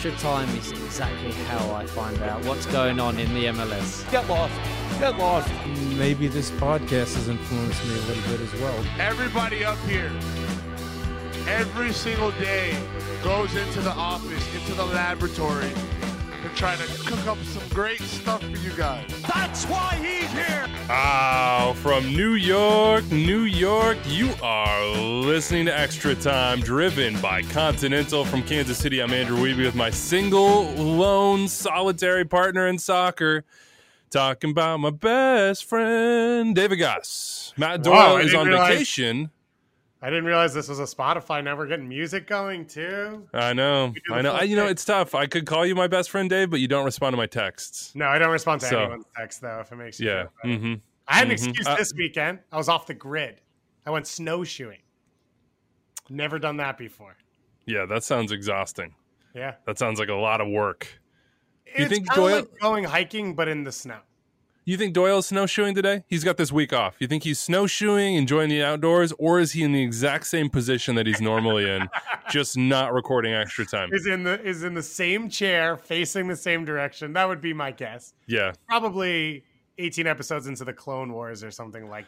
Extra Time is exactly how I find out what's going on in the MLS. Get lost. Get lost. Maybe this podcast has influenced me a little bit as well. Everybody up here, every single day, goes into the office, into the laboratory, to try to cook up some great stuff for you guys. That's why he's here. Oh, from New York, you are listening to Extra Time, driven by Continental from Kansas City. I'm Andrew Wiebe with my single, lone, solitary partner in soccer, talking about my best friend, David Goss. Matt Doyle is on vacation. I didn't realize this was a Spotify. Now we're getting music going too. I know. It's tough. I could call you my best friend, Dave, but you don't respond to my texts. No, I don't respond to anyone's text though. If it makes you feel better. Mm-hmm. I had an excuse this weekend. I was off the grid. I went snowshoeing. Never done that before. Yeah, that sounds exhausting. Yeah, that sounds like a lot of work. It's kind of like going hiking, but in the snow. You think Doyle's snowshoeing today? He's got this week off. You think he's snowshoeing, enjoying the outdoors, or is he in the exact same position that he's normally in, just not recording Extra Time? Is in the same chair, facing the same direction. That would be my guess. Yeah. Probably 18 episodes into the Clone Wars or something like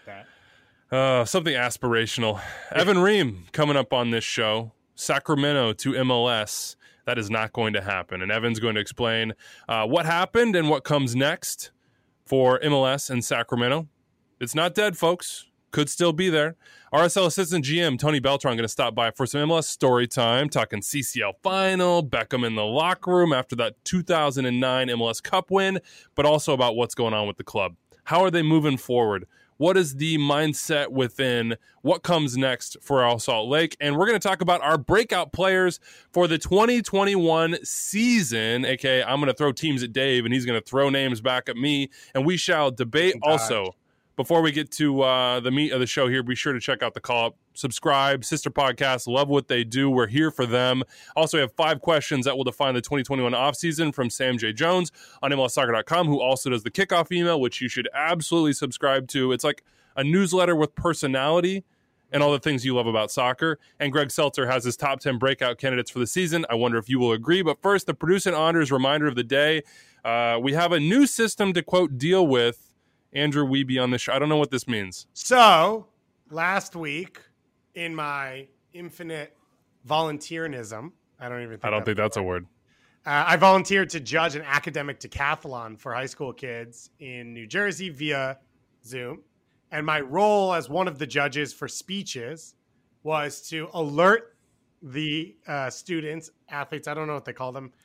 that. Something aspirational. Evan Ream coming up on this show. Sacramento to MLS. That is not going to happen. And Evan's going to explain what happened and what comes next for MLS and Sacramento. It's not dead, folks. Could still be there. RSL assistant GM Tony Beltran going to stop by for some MLS story time, talking CCL final, Beckham in the locker room after that 2009 MLS Cup win, but also about what's going on with the club. How are they moving forward? What is the mindset within? What comes next for Al Salt Lake? And we're going to talk about our breakout players for the 2021 season, aka I'm going to throw teams at Dave, and he's going to throw names back at me, and we shall debate. Also, before we get to the meat of the show here, be sure to check out the Call Up, subscribe, sister podcast, love what they do. We're here for them. Also, we have 5 questions that will define the 2021 offseason from Sam J. Jones on MLSsoccer.com, who also does the kickoff email, which you should absolutely subscribe to. It's like a newsletter with personality and all the things you love about soccer. And Greg Seltzer has his top 10 breakout candidates for the season. I wonder if you will agree. But first, the Produce and Honors reminder of the day. We have a new system to, quote, deal with. Andrew Wiebe on the show. I don't know what this means. So, last week, in my infinite volunteerism, I don't think that's a word. I volunteered to judge an academic decathlon for high school kids in New Jersey via Zoom. And my role as one of the judges for speeches was to alert the students, athletes, I don't know what they call them,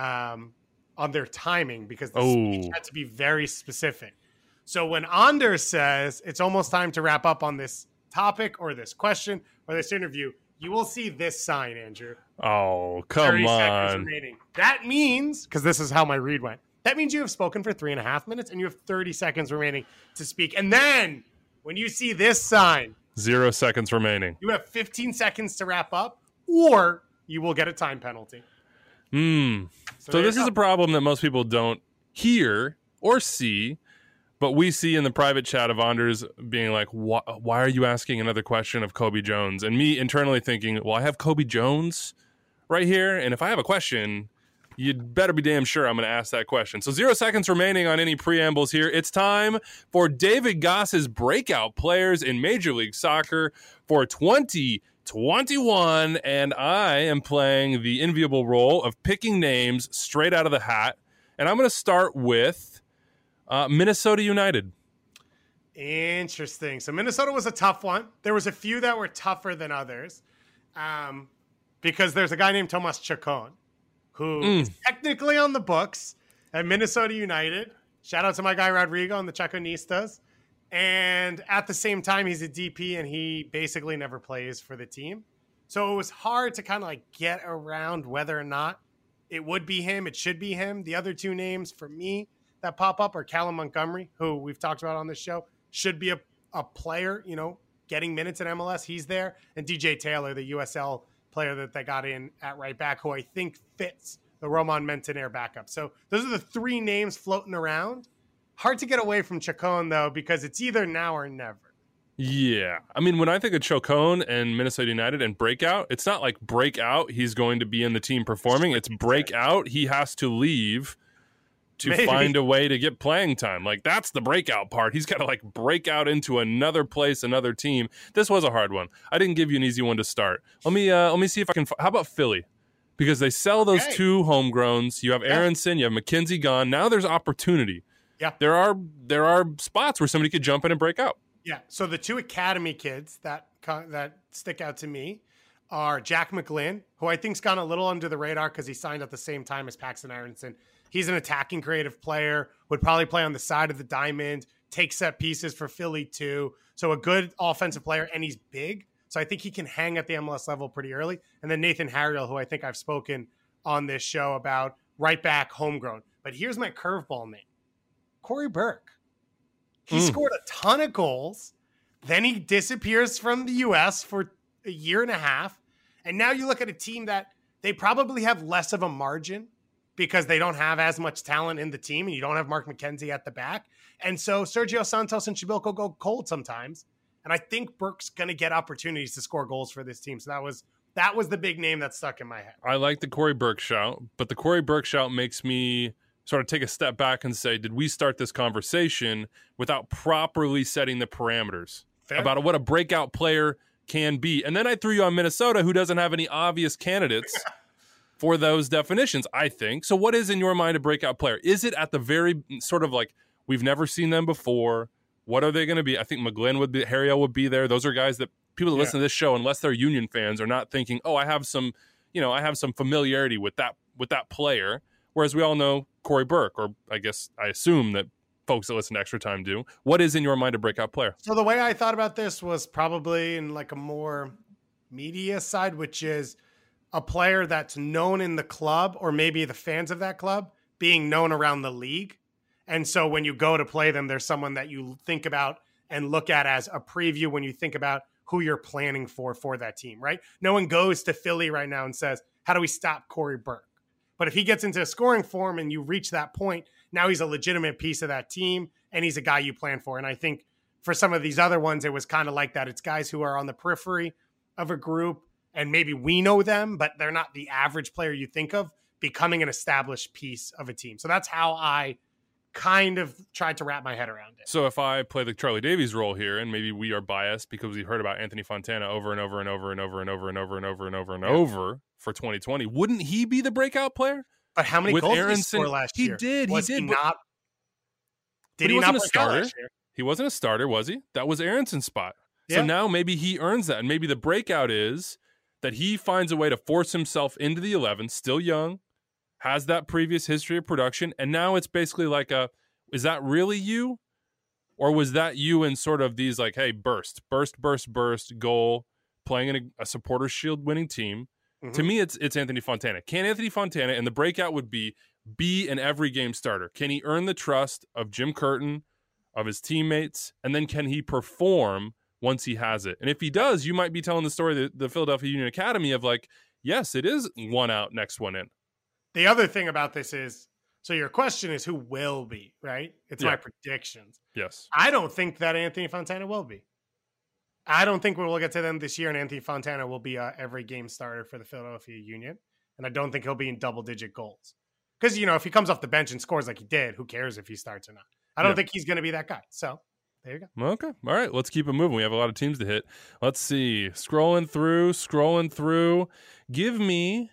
on their timing, because the speech had to be very specific. So when Anders says it's almost time to wrap up on this topic or this question or this interview, you will see this sign, Andrew. Oh, come 30 on. seconds remaining. That means, because this is how my read went, that means you have spoken for 3.5 minutes and you have 30 seconds remaining to speak. And then when you see this sign, 0 seconds remaining, you have 15 seconds to wrap up, or you will get a time penalty. So this is a problem that most people don't hear or see. But we see in the private chat of Anders being like, why are you asking another question of Kobe Jones? And me internally thinking, well, I have Kobe Jones right here. And if I have a question, you'd better be damn sure I'm going to ask that question. So 0 seconds remaining on any preambles here. It's time for David Goss's breakout players in Major League Soccer for 2021. And I am playing the enviable role of picking names straight out of the hat. And I'm going to start with Minnesota United. Interesting. So Minnesota was a tough one. There was a few that were tougher than others because there's a guy named Tomas Chacon who is technically on the books at Minnesota United. Shout out to my guy Rodrigo and the Chaconistas. And at the same time, he's a DP and he basically never plays for the team. So it was hard to kind of like get around whether or not it would be him. It should be him. The other 2 names for me that pop up are Callum Montgomery, who we've talked about on this show, should be a player, getting minutes at MLS. He's there. And DJ Taylor, the USL player that they got in at right back, who I think fits the Roman Mentonair backup. So those are the 3 names floating around. Hard to get away from Chacon, though, because it's either now or never. Yeah. I mean, when I think of Chacon and Minnesota United and breakout, it's not like breakout, he's going to be in the team performing. It's breakout, he has to leave to find a way to get playing time. Like, that's the breakout part. He's got to, like, break out into another place, another team. This was a hard one. I didn't give you an easy one to start. Let me see if I can how about Philly? Because they sell those two homegrowns. You have Aronson, you have McKenzie gone. Now there's opportunity. Yeah. There are spots where somebody could jump in and break out. Yeah. So the two academy kids that stick out to me are Jack McGlynn, who I think's gone a little under the radar because he signed at the same time as Paxton Aronson. He's an attacking creative player, would probably play on the side of the diamond, take set pieces for Philly too. So a good offensive player, and he's big. So I think he can hang at the MLS level pretty early. And then Nathan Harriel, who I think I've spoken on this show about, right back, homegrown. But here's my curveball name, Corey Burke. He scored a ton of goals. Then he disappears from the U.S. for a year and a half. And now you look at a team that they probably have less of a margin because they don't have as much talent in the team, and you don't have Mark McKenzie at the back. And so Sergio Santos and Chibilko go cold sometimes. And I think Burke's going to get opportunities to score goals for this team. So that was the big name that stuck in my head. I like the Corey Burke shout, but the Corey Burke shout makes me sort of take a step back and say, did we start this conversation without properly setting the parameters about what a breakout player can be? And then I threw you on Minnesota, who doesn't have any obvious candidates for those definitions, I think. So what is in your mind a breakout player? Is it at the very sort of like, we've never seen them before? What are they going to be? I think McGlynn would be, Harriel would be there. Those are guys that people that listen to this show, unless they're Union fans, are not thinking, oh, I have some familiarity with that player. Whereas we all know Corey Burke, or I assume that folks that listen to Extra Time do. What is in your mind a breakout player? So the way I thought about this was probably in like a more media side, which is a player that's known in the club, or maybe the fans of that club being known around the league. And so when you go to play them, there's someone that you think about and look at as a preview when you think about who you're planning for that team, right? No one goes to Philly right now and says, how do we stop Corey Burke? But if he gets into scoring form and you reach that point, now he's a legitimate piece of that team, and he's a guy you plan for. And I think for some of these other ones, it was kind of like that. It's guys who are on the periphery of a group, and maybe we know them, but they're not the average player you think of becoming an established piece of a team. So that's how I kind of tried to wrap my head around it. So if I play the Charlie Davies role here, and maybe we are biased because we've heard about Anthony Fontana over and over and over and over and over and over and over and over and over for 2020, wouldn't he be the breakout player? But how many goals did he score last year? He did. Was he not? Did he not a starter? He wasn't a starter, was he? That was Aronson's spot. So now maybe he earns that, and maybe the breakout is that he finds a way to force himself into the 11, still young, has that previous history of production, and now it's basically like is that really you? Or was that you in sort of these like, hey, burst, goal, playing in a supporters shield winning team? Mm-hmm. To me, it's Anthony Fontana. Can Anthony Fontana, and the breakout would be an every game starter? Can he earn the trust of Jim Curtin, of his teammates, and then can he perform once he has it? And if he does, you might be telling the story of the Philadelphia Union Academy of like, yes, it is one out, next one in. The other thing about this is, so your question is who will be, right? It's my predictions. Yes. I don't think that Anthony Fontana will be. I don't think we'll get to them this year, and Anthony Fontana will be a every game starter for the Philadelphia Union. And I don't think he'll be in double-digit goals. Because, if he comes off the bench and scores like he did, who cares if he starts or not? I don't think he's going to be that guy. So there you go. Okay. All right. Let's keep it moving. We have a lot of teams to hit. Let's see. Scrolling through. Give me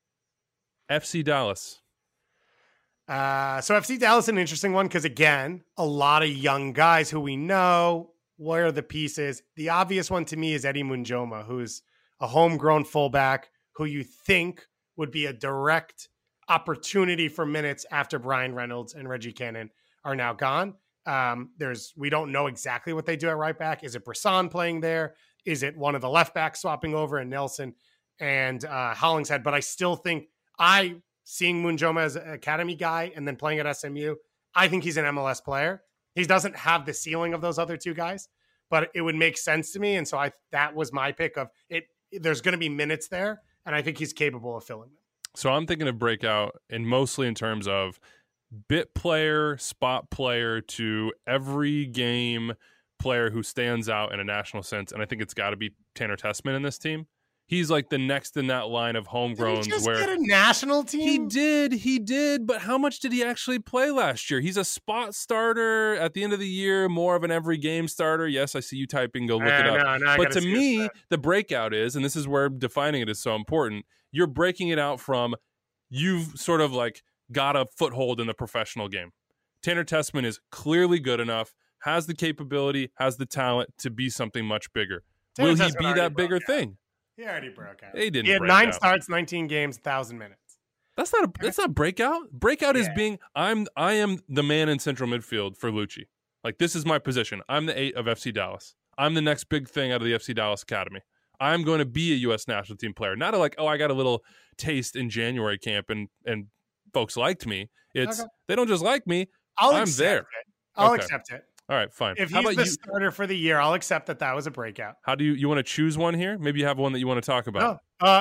FC Dallas. So FC Dallas is an interesting one because, again, a lot of young guys who we know. Where are the pieces? The obvious one to me is Eddie Munjoma, who's a homegrown fullback who you think would be a direct opportunity for minutes after Brian Reynolds and Reggie Cannon are now gone. We don't know exactly what they do at right back. Is it Brisson playing there? Is it one of the left backs swapping over and Nelson and Hollingshead? But I still think seeing Munjoma as an academy guy and then playing at SMU, I think he's an MLS player. He doesn't have the ceiling of those other two guys, but it would make sense to me. And so that was my pick of it. There's going to be minutes there, and I think he's capable of filling them. So I'm thinking of breakout, and mostly in terms of bit player, spot player to every game player who stands out in a national sense, and I think it's got to be Tanner Tessman in this team. He's like the next in that line of homegrowns. Did he just where get a national team? He did, but how much did he actually play last year? He's a spot starter at the end of the year, more of an every game starter. Yes, I see you typing, go look it up. No, but to me, the breakout is, and this is where defining it is so important, you're breaking it out from you've sort of like got a foothold in the professional game. Tanner Tessman is clearly good enough, has the capability, has the talent to be something much bigger. Will he be that bigger thing? He already broke out. He didn't. He had break 9 out. starts, 19 games, 1,000 minutes. That's not breakout. Breakout is being I am the man in central midfield for Lucci. Like, this is my position. I'm the 8 of FC Dallas. I'm the next big thing out of the FC Dallas Academy. I'm going to be a U.S. national team player. Not like, I got a little taste in January camp and folks liked me. It's They don't just like me. I'm there. I'll accept it. All right, fine. If he's the starter for the year, I'll accept that was a breakout. How do you want to choose one here? Maybe you have one that you want to talk about.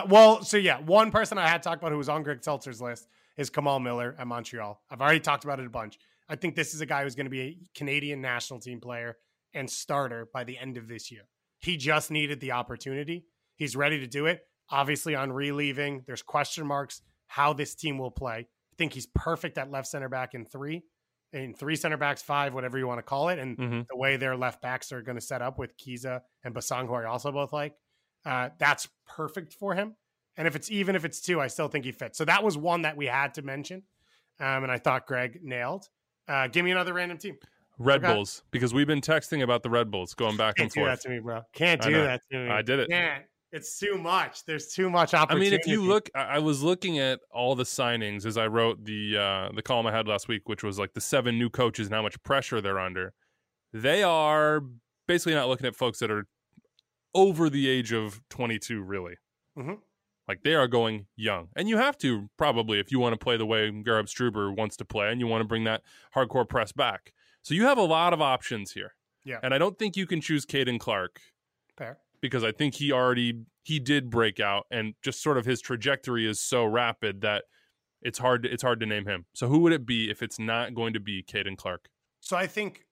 One person I had talked about who was on Greg Seltzer's list is Kamal Miller at Montreal. I've already talked about it a bunch. I think this is a guy who's going to be a Canadian national team player and starter by the end of this year. He just needed the opportunity. He's ready to do it. Obviously, on leaving, there's question marks how this team will play. I think he's perfect at left center back in 3 center backs, 5, whatever you want to call it. And the way their left backs are going to set up with Kiza and Basang, who I also both like, that's perfect for him. And if it's 2, I still think he fits. So that was one that we had to mention. And I thought Greg nailed. Give me another random team. Red Bulls, because we've been texting about the Red Bulls going back and forth. Can't do that to me, bro. Can't do that to me. I did it. Can't. It's too much. There's too much opportunity. I mean, if you look, I was looking at all the signings as I wrote the column I had last week, which was like the 7 new coaches and how much pressure they're under. They are basically not looking at folks that are over the age of 22, really. Mm-hmm. Like, they are going young. And you have to, probably, if you want to play the way Garab Struber wants to play and you want to bring that hardcore press back. So you have a lot of options here. Yeah. And I don't think you can choose Caden Clark. Fair. Because I think he did break out, and just sort of his trajectory is so rapid that it's hard to name him. So who would it be if it's not going to be Caden Clark? So I think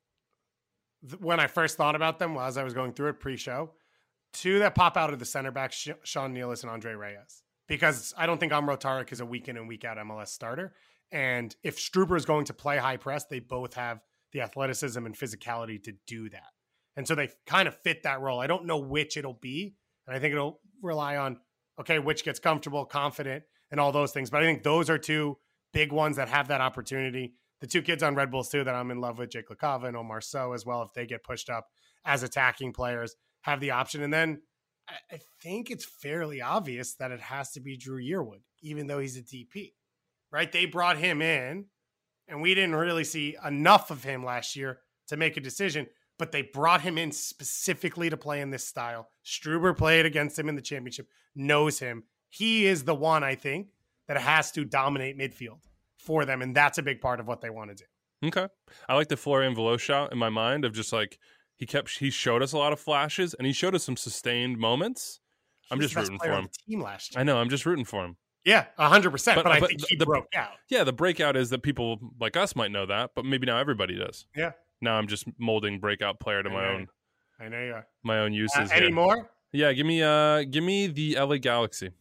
when I first thought about them, as I was going through it pre-show, 2 that pop out of the center backs, Sean Nealis and Andre Reyes, because I don't think Amro Tarek is a week in and week out MLS starter. And if Struber is going to play high press, they both have the athleticism and physicality to do that. And so they kind of fit that role. I don't know which it'll be. And I think it'll rely on, which gets comfortable, confident, and all those things. But I think those are 2 big ones that have that opportunity. The 2 kids on Red Bulls, too, that I'm in love with, Jake LaCava and Omar Sow as well, if they get pushed up as attacking players, have the option. And then I think it's fairly obvious that it has to be Drew Yearwood, even though he's a DP, right? They brought him in, and we didn't really see enough of him last year to make a decision. But they brought him in specifically to play in this style. Struber played against him in the championship, knows him. He is the one, I think, that has to dominate midfield for them, and that's a big part of what they want to do. Okay. I like the Florian Velo shout in my mind of just like, he showed us a lot of flashes, and he showed us some sustained moments. I'm just rooting for him. Team last year. I know, I'm just rooting for him. Yeah, 100%, but I think he broke out. Yeah, the breakout is that people like us might know that, but maybe now everybody does. Yeah. Now I'm just molding breakout player to my own. I know you are. My own uses. Any more? Yeah, give me the LA Galaxy.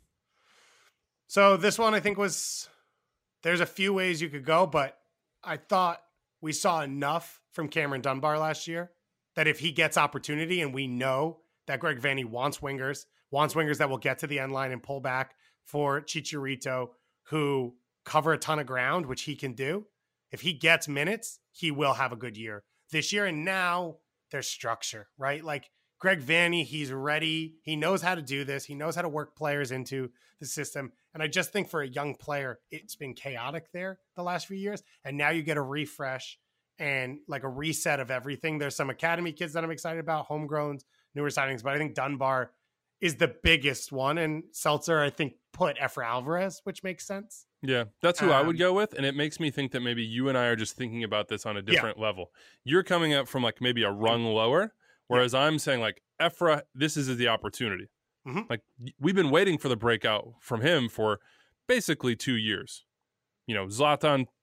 So this one I think there's a few ways you could go, but I thought we saw enough from Cameron Dunbar last year that if he gets opportunity, and we know that Greg Vanney wants wingers that will get to the end line and pull back for Chicharito, who cover a ton of ground, which he can do. If he gets minutes, he will have a good year this year. And now there's structure, right? Like Greg Vanney, he's ready. He knows how to do this. He knows how to work players into the system. And I just think for a young player, it's been chaotic there the last few years. And now you get a refresh and like a reset of everything. There's some academy kids that I'm excited about, homegrowns, newer signings, but I think Dunbar is the biggest one. And Seltzer, I think, put Efra Alvarez, which makes sense. Yeah, that's who I would go with. And it makes me think that maybe you and I are just thinking about this on a different level. You're coming up from like maybe a rung lower, whereas I'm saying like, Efra, this is the opportunity. Mm-hmm. Like we've been waiting for the breakout from him for basically 2 years. You know, Zlatan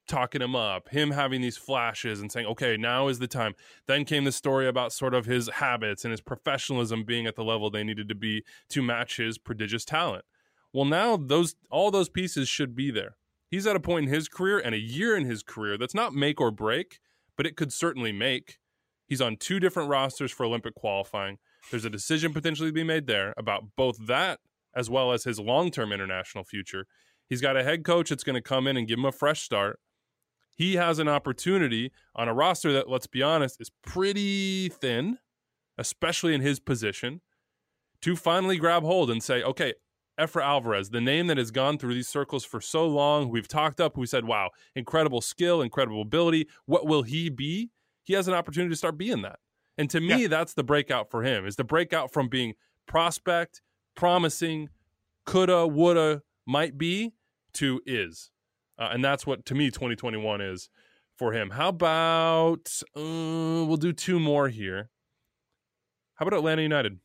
talking him up, him having these flashes and saying, okay, now is the time. Then came the story about sort of his habits and his professionalism being at the level they needed to be to match his prodigious talent. Well, now all those pieces should be there. He's at a point in his career and a year in his career that's not make or break, but it could certainly make. He's on 2 different rosters for Olympic qualifying. There's a decision potentially to be made there about both that as well as his long-term international future. He's got a head coach that's going to come in and give him a fresh start. He has an opportunity on a roster that, let's be honest, is pretty thin, especially in his position, to finally grab hold and say, okay, Efra Alvarez, the name that has gone through these circles for so long, we've talked up, we said, wow, incredible skill, incredible ability. What will he be? He has an opportunity to start being that. And to me, that's the breakout for him, is the breakout from being prospect, promising, coulda, woulda, might be, to is. And that's what, to me, 2021 is for him. How about, we'll do 2 more here. How about Atlanta United?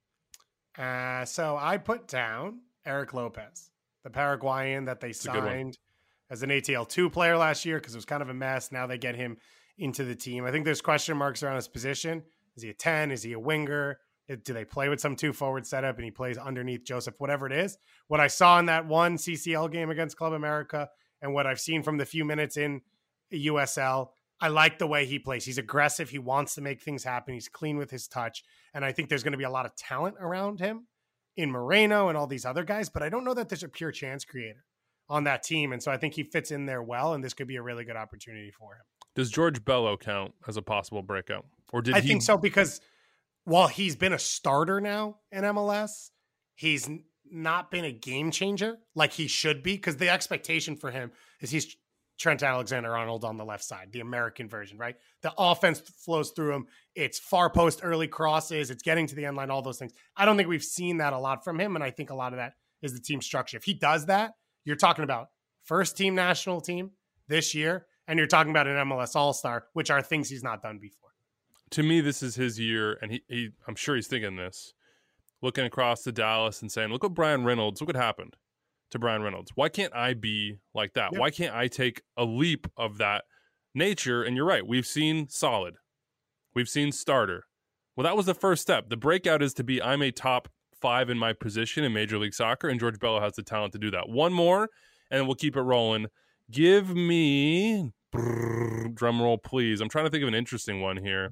So I put down Eric Lopez, the Paraguayan that they signed as an ATL2 player last year because it was kind of a mess. Now they get him into the team. I think there's question marks around his position. Is he a 10? Is he a winger? Do they play with some 2-forward setup and he plays underneath Joseph, whatever it is? What I saw in that one CCL game against Club America and what I've seen from the few minutes in USL, I like the way he plays. He's aggressive. He wants to make things happen. He's clean with his touch. And I think there's going to be a lot of talent around him in Moreno and all these other guys, but I don't know that there's a pure chance creator on that team. And so I think he fits in there well, and this could be a really good opportunity for him. Does George Bello count as a possible breakout? Or did I think so, because while he's been a starter now in MLS, he's not been a game changer like he should be, because the expectation for him is he's Trent Alexander-Arnold on the left side, the American version, right? The offense flows through him. It's far post, early crosses. It's getting to the end line, all those things. I don't think we've seen that a lot from him, and I think a lot of that is the team structure. If he does that, you're talking about first team national team this year, and you're talking about an MLS All-Star, which are things he's not done before. To me, this is his year, and he I'm sure he's thinking this, looking across to Dallas and saying, look what Brian Reynolds, look what happened to Brian Reynolds. Why can't I be like that? Yep. Why can't I take a leap of that nature? And you're right. We've seen solid. We've seen starter. Well, that was the first step. The breakout is to be, I'm a top 5 in my position in Major League Soccer, and George Bello has the talent to do that. One more, and then we'll keep it rolling. Give me, drum roll, please. I'm trying to think of an interesting one here.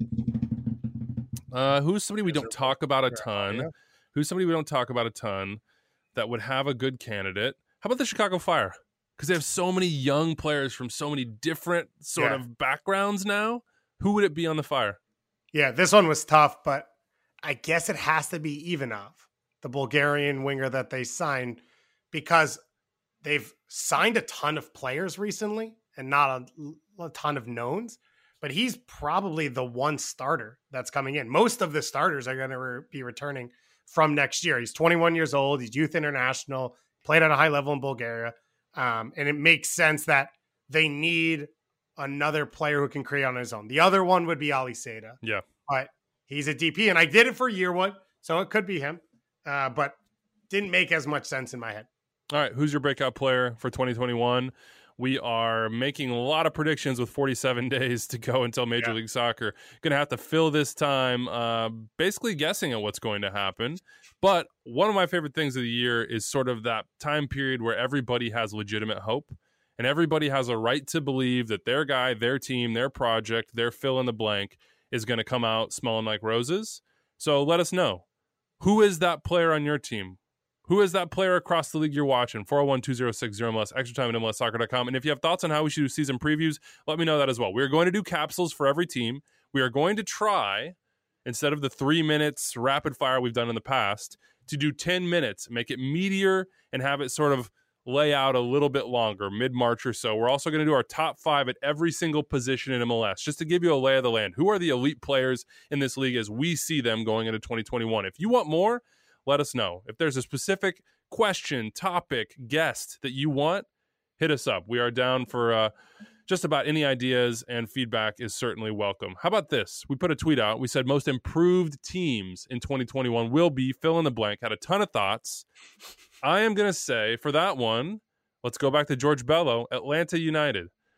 Who's somebody we don't talk about a ton? Who's somebody we don't talk about a ton that would have a good candidate? How about the Chicago Fire? Because they have so many young players from so many different sort of backgrounds now. Who would it be on the Fire? Yeah, this one was tough, but I guess it has to be Ivanov, the Bulgarian winger that they signed, because they've signed a ton of players recently and not a ton of knowns, but he's probably the one starter that's coming in. Most of the starters are going to be returning from next year. He's 21 years old. He's youth international, played at a high level in Bulgaria. And it makes sense that they need another player who can create on his own. The other one would be Ali Seda. Yeah. But he's a DP, and I did it for year one, so it could be him. But didn't make as much sense in my head. All right, who's your breakout player for 2021? We are making a lot of predictions with 47 days to go until Major League Soccer. Going to have to fill this time basically guessing at what's going to happen. But one of my favorite things of the year is sort of that time period where everybody has legitimate hope and everybody has a right to believe that their guy, their team, their project, their fill in the blank is going to come out smelling like roses. So let us know. Who is that player on your team? Who is that player across the league you're watching? 401-206-0MLS, extra time at MLSsoccer.com. And if you have thoughts on how we should do season previews, let me know that as well. We're going to do capsules for every team. We are going to try, instead of the 3 minutes rapid fire we've done in the past, to do 10 minutes, make it meatier, and have it sort of lay out a little bit longer, mid-March or so. We're also going to do our top 5 at every single position in MLS, just to give you a lay of the land. Who are the elite players in this league as we see them going into 2021? If you want more, let us know. If there's a specific question, topic, guest that you want, hit us up. We are down for just about any ideas, and feedback is certainly welcome. How about this? We put a tweet out. We said most improved teams in 2021 will be fill in the blank. Had a ton of thoughts. I am going to say for that one, let's go back to George Bello, Atlanta United.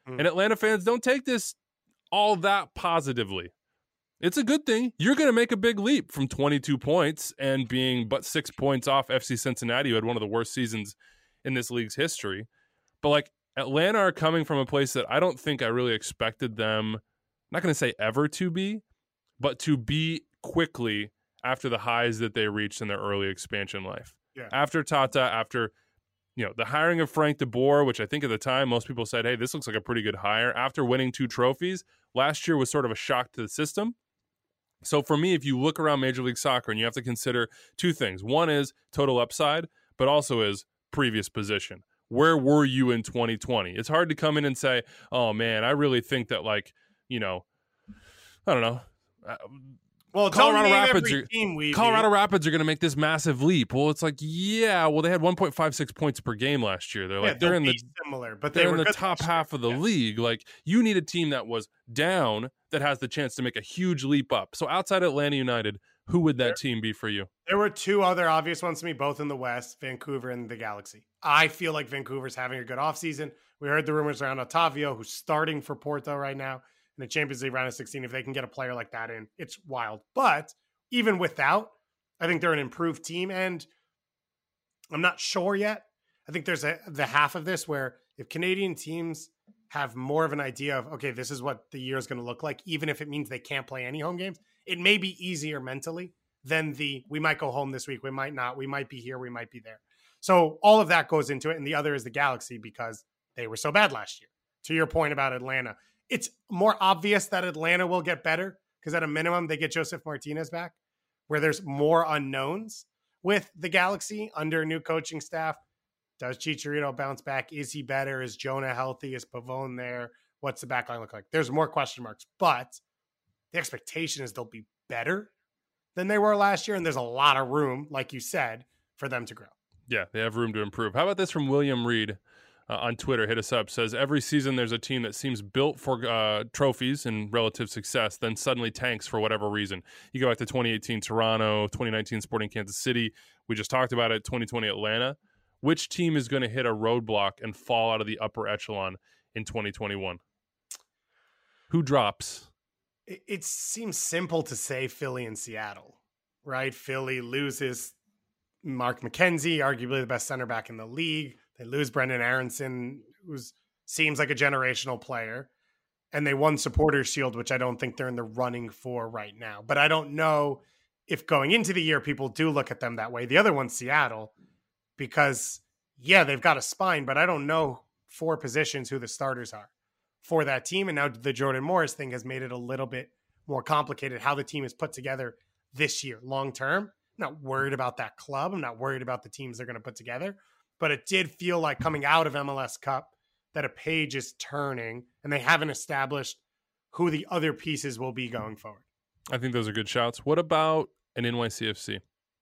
And Atlanta fans, don't take this all that positively. It's a good thing. You're going to make a big leap from 22 points and being but 6 points off FC Cincinnati, who had one of the worst seasons in this league's history. But like Atlanta are coming from a place that I don't think I really expected them, I'm not going to say ever to be, but to be quickly after the highs that they reached in their early expansion life. Yeah. After Tata, after the hiring of Frank de Boer, which I think at the time most people said, hey, this looks like a pretty good hire. After winning 2 trophies, last year was sort of a shock to the system. So for me, if you look around Major League Soccer and you have to consider 2 things. One is total upside, but also is previous position. Where were you in 2020? It's hard to come in and say, oh man, I really think that I don't know. Well, Colorado Rapids are going to make this massive leap. Well, it's like, yeah, well, they had 1.56 points per game last year. They're in the similar, but they're in the top half of the league. Like, you need a team that was down that has the chance to make a huge leap up. So outside Atlanta United, who would that team be for you? There were 2 other obvious ones to me, both in the West, Vancouver and the Galaxy. I feel like Vancouver's having a good offseason. We heard the rumors around Otavio, who's starting for Porto right now in the Champions League round of 16. If they can get a player like that in, it's wild. But even without, I think they're an improved team. And I'm not sure yet. I think there's the half of this where if Canadian teams have more of an idea of, okay, this is what the year is going to look like, even if it means they can't play any home games, it may be easier mentally than we might go home this week. We might not. We might be here. We might be there. So all of that goes into it. And the other is the Galaxy because they were so bad last year. To your point about Atlanta, it's more obvious that Atlanta will get better because at a minimum, they get Joseph Martinez back, where there's more unknowns with the Galaxy under a new coaching staff. Does Chicharito bounce back? Is he better? Is Jonah healthy? Is Pavone there? What's the backline look like? There's more question marks, but the expectation is they'll be better than they were last year. And there's a lot of room, like you said, for them to grow. Yeah, they have room to improve. How about this from William Reed on Twitter? Hit us up. Says, every season there's a team that seems built for trophies and relative success, then suddenly tanks for whatever reason. You go back to 2018 Toronto, 2019 Sporting Kansas City. We just talked about it, 2020 Atlanta. Which team is going to hit a roadblock and fall out of the upper echelon in 2021? Who drops? It seems simple to say Philly and Seattle, right? Philly loses Mark McKenzie, arguably the best center back in the league. They lose Brendan Aronson, who seems like a generational player. And they won Supporters Shield, which I don't think they're in the running for right now. But I don't know if going into the year, people do look at them that way. The other one's Seattle, because, yeah, they've got a spine, but I don't know 4 positions who the starters are for that team. And now the Jordan Morris thing has made it a little bit more complicated how the team is put together this year, long term. I'm not worried about that club. I'm not worried about the teams they're going to put together. But it did feel like coming out of MLS Cup that a page is turning and they haven't established who the other pieces will be going forward. I think those are good shouts. What about an NYCFC?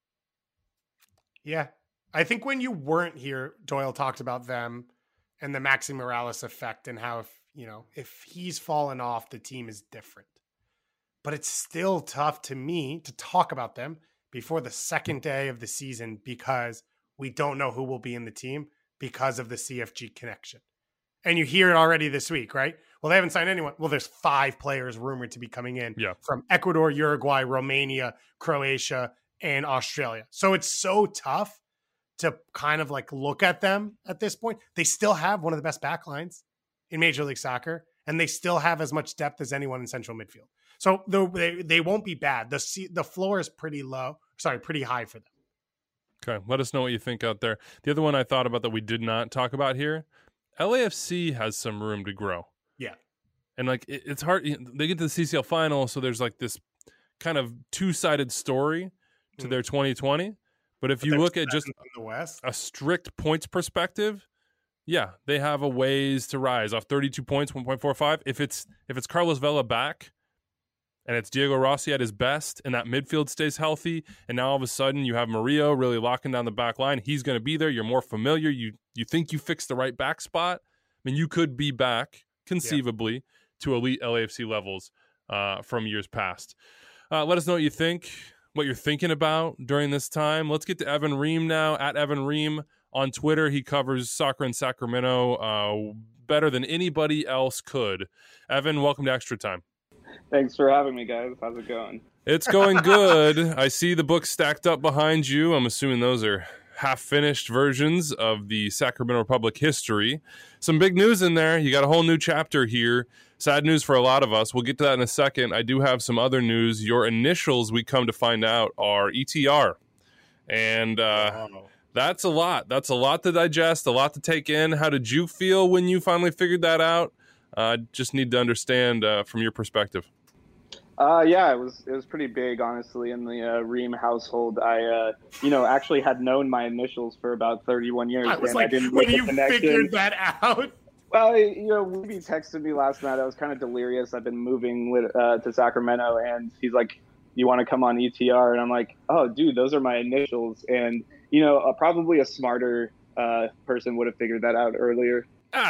Yeah. I think when you weren't here, Doyle talked about them and the Maxi Morales effect and how, if he's fallen off, the team is different. But it's still tough to me to talk about them before the second day of the season because we don't know who will be in the team because of the CFG connection. And you hear it already this week, right? Well, they haven't signed anyone. Well, there's 5 players rumored to be coming in from Ecuador, Uruguay, Romania, Croatia, and Australia. So it's so tough to kind of look at them at this point. They still have one of the best backlines in Major League Soccer, and they still have as much depth as anyone in central midfield. So they won't be bad. The floor is pretty high for them. Okay, let us know what you think out there. The other one I thought about that we did not talk about here, LAFC has some room to grow. Yeah. And it's hard. They get to the CCL final, so there's this kind of 2-sided story to their 2020. But if you look at just the West, a strict points perspective, yeah, they have a ways to rise off 32 points, 1.45. If it's Carlos Vela back and it's Diego Rossi at his best and that midfield stays healthy, and now all of a sudden you have Murillo really locking down the back line, he's going to be there. You're more familiar. You think you fixed the right back spot. I mean, you could be back conceivably to elite LAFC levels from years past. Let us know what you think, what you're thinking about during this time. Let's get to Evan Ream now, at Evan Ream on Twitter. He covers soccer in Sacramento better than anybody else could. Evan, welcome to Extra Time. Thanks for having me, guys. How's it going? It's going good. I see the books stacked up behind you. I'm assuming those are half-finished versions of the Sacramento Republic history. Some big news in there. You got a whole new chapter here. Sad news for a lot of us. We'll get to that in a second. I do have some other news. Your initials, we come to find out, are ETR. And that's a lot. That's a lot to digest, a lot to take in. How did you feel when you finally figured that out? Just need to understand from your perspective. Yeah, it was pretty big, honestly, in the Ream household. I, actually had known my initials for about 31 years. I was I like, didn't when make you a connection. figured that out. Well, Ruby texted me last night. I was kind of delirious. I've been moving to Sacramento, and he's like, "You want to come on ETR?" And I'm like, "Oh, dude, those are my initials." And probably a smarter person would have figured that out earlier.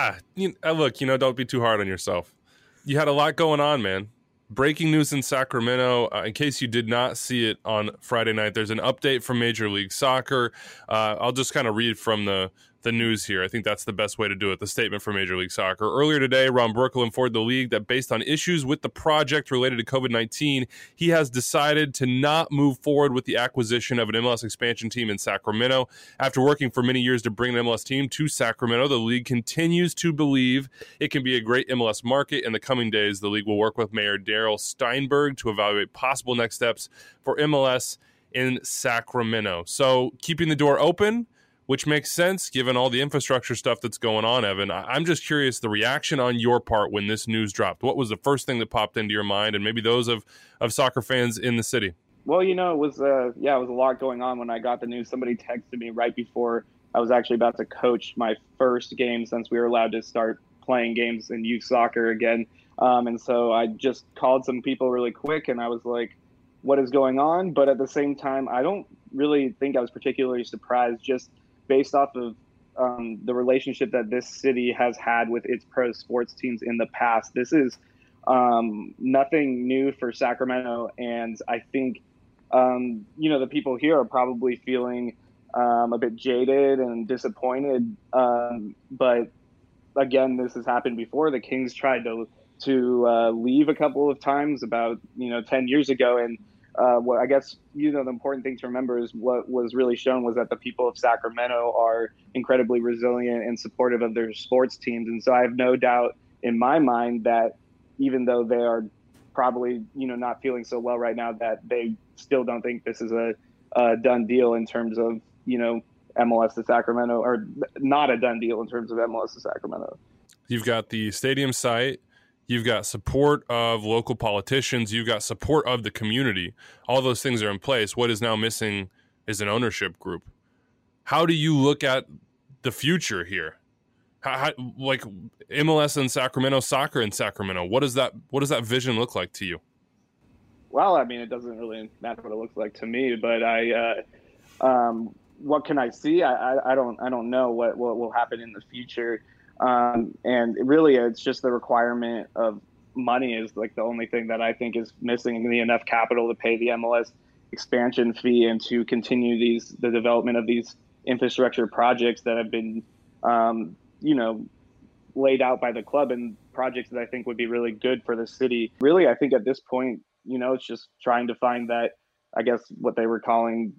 Look, don't be too hard on yourself. You had a lot going on, man. Breaking news in Sacramento. In case you did not see it on Friday night, there's an update from Major League Soccer. I'll just kind of read from the news here. I think that's the best way to do it. The statement from Major League Soccer. Earlier today, Ron Burkle informed the league that based on issues with the project related to COVID-19, he has decided to not move forward with the acquisition of an MLS expansion team in Sacramento. After working for many years to bring an MLS team to Sacramento, the league continues to believe it can be a great MLS market. In the coming days, the league will work with Mayor Darrell Steinberg to evaluate possible next steps for MLS in Sacramento. So keeping the door open, which makes sense given all the infrastructure stuff that's going on, Evan. I'm just curious, the reaction on your part when this news dropped. What was the first thing that popped into your mind, and maybe those of soccer fans in the city? Well, it was a lot going on when I got the news. Somebody texted me right before I was actually about to coach my first game since we were allowed to start playing games in youth soccer again. And so I just called some people really quick, and I was like, what is going on? But at the same time, I don't really think I was particularly surprised, just based off of the relationship that this city has had with its pro sports teams in the past. This is nothing new for Sacramento, and I think the people here are probably feeling a bit jaded and disappointed. But again, this has happened before. The Kings tried to leave a couple of times about 10 years ago, and what I guess the important thing to remember is what was really shown was that the people of Sacramento are incredibly resilient and supportive of their sports teams. And so I have no doubt in my mind that even though they are probably not feeling so well right now, that they still don't think this is a done deal in terms of MLS to Sacramento, or not a done deal in terms of MLS to Sacramento. You've got the stadium site. You've got support of local politicians. You've got support of the community. All those things are in place. What is now missing is an ownership group. How do you look at the future here? Like MLS in Sacramento, soccer in Sacramento. What does that vision look like to you? Well, I mean, it doesn't really matter what it looks like to me, but what can I see? I don't know what will happen in the future. And really, it's just the requirement of money is like the only thing that I think is missing, the enough capital to pay the MLS expansion fee and to continue the development of these infrastructure projects that have been, laid out by the club, and projects that I think would be really good for the city. Really, I think at this point, it's just trying to find that, I guess what they were calling,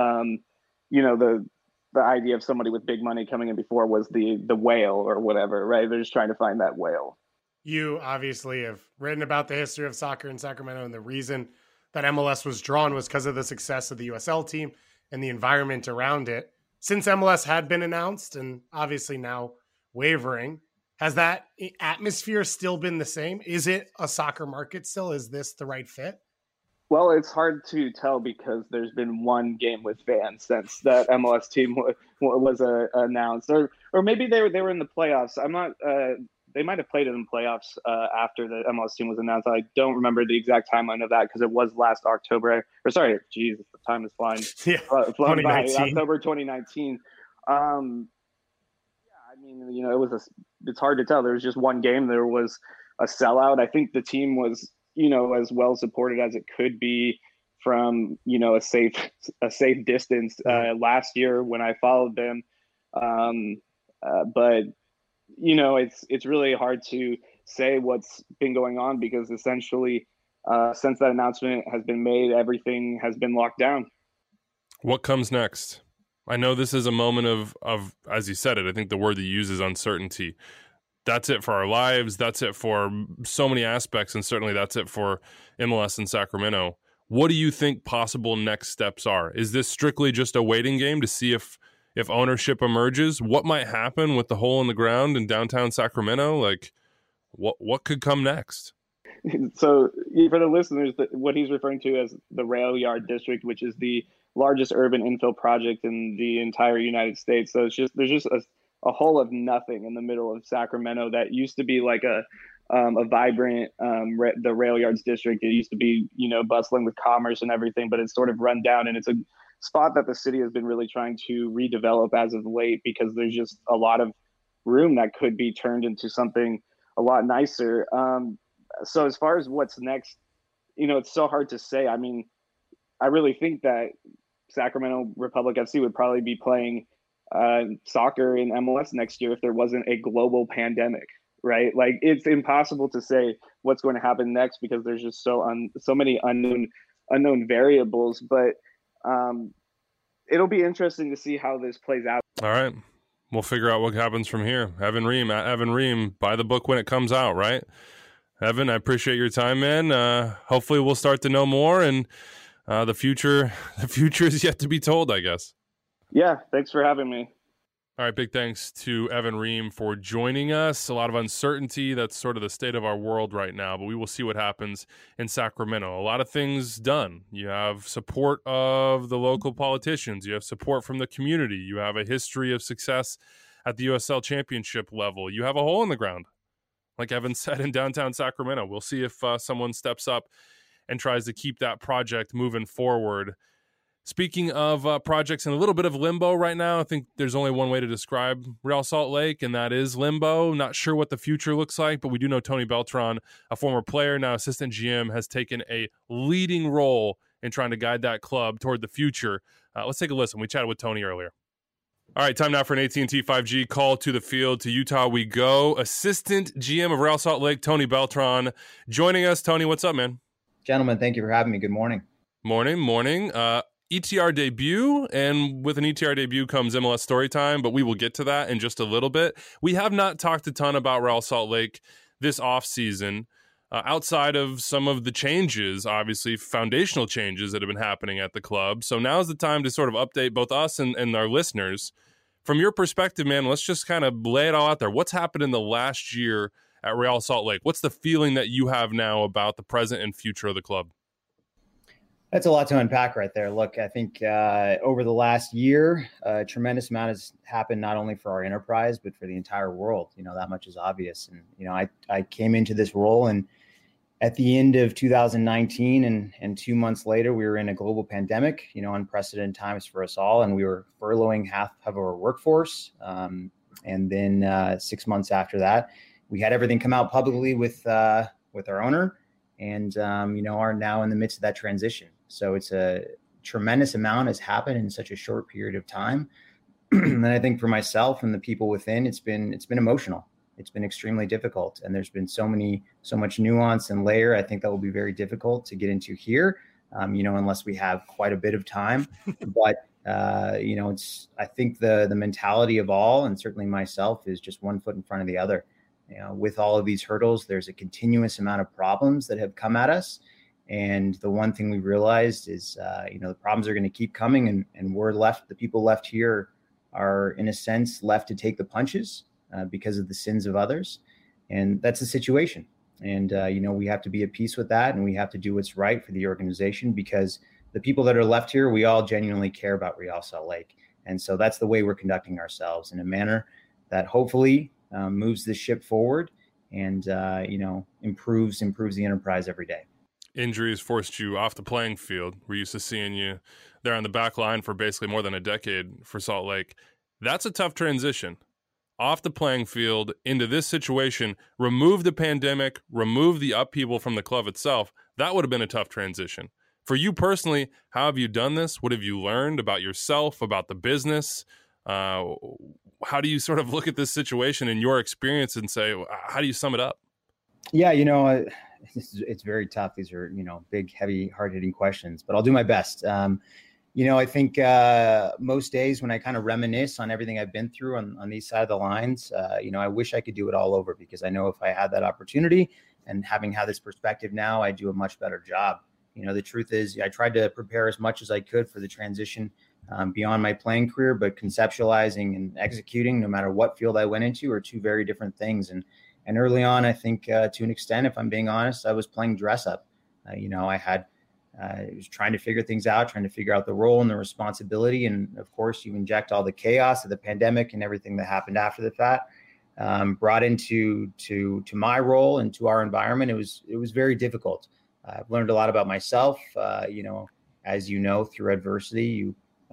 the idea of somebody with big money coming in before was the whale or whatever, right? They're just trying to find that whale. You obviously have written about the history of soccer in Sacramento, and the reason that MLS was drawn was because of the success of the USL team and the environment around it. Since MLS had been announced and obviously now wavering, has that atmosphere still been the same? Is it a soccer market still? Is this the right fit? Well, it's hard to tell because there's been one game with fans since that MLS team was announced, or maybe they were in the playoffs. I'm not. They might have played it in the playoffs after the MLS team was announced. I don't remember the exact timeline of that because it was last October. Or sorry, geez, the time is flying. Yeah, flown by. October 2019. I mean, it's hard to tell. There was just one game. There was a sellout. I think the team was, as well supported as it could be from, a safe distance last year when I followed them. But it's really hard to say what's been going on because essentially since that announcement has been made, everything has been locked down. What comes next? I know this is a moment of, as you said it, I think the word that you use is uncertainty. That's it for our lives. That's it for so many aspects. And certainly that's it for MLS in Sacramento. What do you think possible next steps are? Is this strictly just a waiting game to see if ownership emerges? What might happen with the hole in the ground in downtown Sacramento? Like, what could come next? So for the listeners, what he's referring to as the Rail Yard District, which is the largest urban infill project in the entire United States. So there's just a hole of nothing in the middle of Sacramento that used to be like a vibrant the Rail Yards District. It used to be, bustling with commerce and everything, but it's sort of run down, and it's a spot that the city has been really trying to redevelop as of late because there's just a lot of room that could be turned into something a lot nicer. So as far as what's next, it's so hard to say. I mean, I really think that Sacramento Republic FC would probably be playing soccer in MLS next year if there wasn't a global pandemic, right? Like, it's impossible to say what's going to happen next because there's just so many unknown variables. But it'll be interesting to see how this plays out. All right. We'll figure out what happens from here. Evan Ream, at Evan Ream, buy the book when it comes out, right? Evan, I appreciate your time, man. Hopefully we'll start to know more, and the future is yet to be told, I guess. Yeah, thanks for having me. All right, big thanks to Evan Ream for joining us. A lot of uncertainty. That's sort of the state of our world right now, but we will see what happens in Sacramento. A lot of things done. You have support of the local politicians. You have support from the community. You have a history of success at the USL Championship level. You have a hole in the ground, like Evan said, in downtown Sacramento. We'll see if someone steps up and tries to keep that project moving forward. Speaking of projects in a little bit of limbo right now, I think there's only one way to describe Real Salt Lake, and that is limbo. Not sure what the future looks like, but we do know Tony Beltran, a former player, now assistant GM, has taken a leading role in trying to guide that club toward the future. Let's take a listen. We chatted with Tony earlier. All right, time now for an AT&T 5G call to the field. To Utah we go. Assistant GM of Real Salt Lake, Tony Beltran, joining us. Tony, what's up, man? Gentlemen, thank you for having me. Good morning. Morning. ETR debut, and with an ETR debut comes MLS story time, but we will get to that in just a little bit. We have not talked a ton about Real Salt Lake this offseason, outside of some of the changes, obviously foundational changes that have been happening at the club. So now's the time to sort of update both us and our listeners. From your perspective, man, let's just kind of lay it all out there. What's happened in the last year at Real Salt Lake? What's the feeling that you have now about the present and future of the club? That's a lot to unpack right there. Look, I think over the last year, a tremendous amount has happened not only for our enterprise, but for the entire world. That much is obvious. And, I came into this role, and at the end of 2019 and 2 months later, we were in a global pandemic, unprecedented times for us all. And we were furloughing half of our workforce. And then 6 months after that, we had everything come out publicly with our owner, and, are now in the midst of that transition. So it's a tremendous amount has happened in such a short period of time. And I think for myself and the people within, it's been emotional. It's been extremely difficult. And there's been so much nuance and layer. I think that will be very difficult to get into here, unless we have quite a bit of time. But, I think the mentality of all, and certainly myself, is just one foot in front of the other. With all of these hurdles, there's a continuous amount of problems that have come at us. And the one thing we realized is, the problems are going to keep coming, and the people left here are, in a sense, left to take the punches because of the sins of others. And that's the situation. And, we have to be at peace with that, and we have to do what's right for the organization, because the people that are left here, we all genuinely care about Real Salt Lake. And so that's the way we're conducting ourselves, in a manner that hopefully moves the ship forward and, improves the enterprise every day. Injuries forced you off the playing field. We're used to seeing you there on the back line for basically more than a decade for Salt Lake. That's a tough transition. Off the playing field into this situation, remove the pandemic, remove the upheaval from the club itself. That would have been a tough transition. For you personally, how have you done this? What have you learned about yourself, about the business? how do you sort of look at this situation in your experience and say, how do you sum it up? Yeah, it's very tough. These are, big, heavy, hard-hitting questions, but I'll do my best. I think most days when I kind of reminisce on everything I've been through on these side of the lines, I wish I could do it all over, because I know if I had that opportunity and having had this perspective now, I do a much better job. The truth is I tried to prepare as much as I could for the transition beyond my playing career, but conceptualizing and executing, no matter what field I went into, are two very different things. And early on, I think to an extent, if I'm being honest, I was playing dress up. I was trying to figure things out, trying to figure out the role and the responsibility. And of course, you inject all the chaos of the pandemic and everything that happened after the fact, brought into to my role and to our environment. It was very difficult. I've learned a lot about myself. As through adversity, you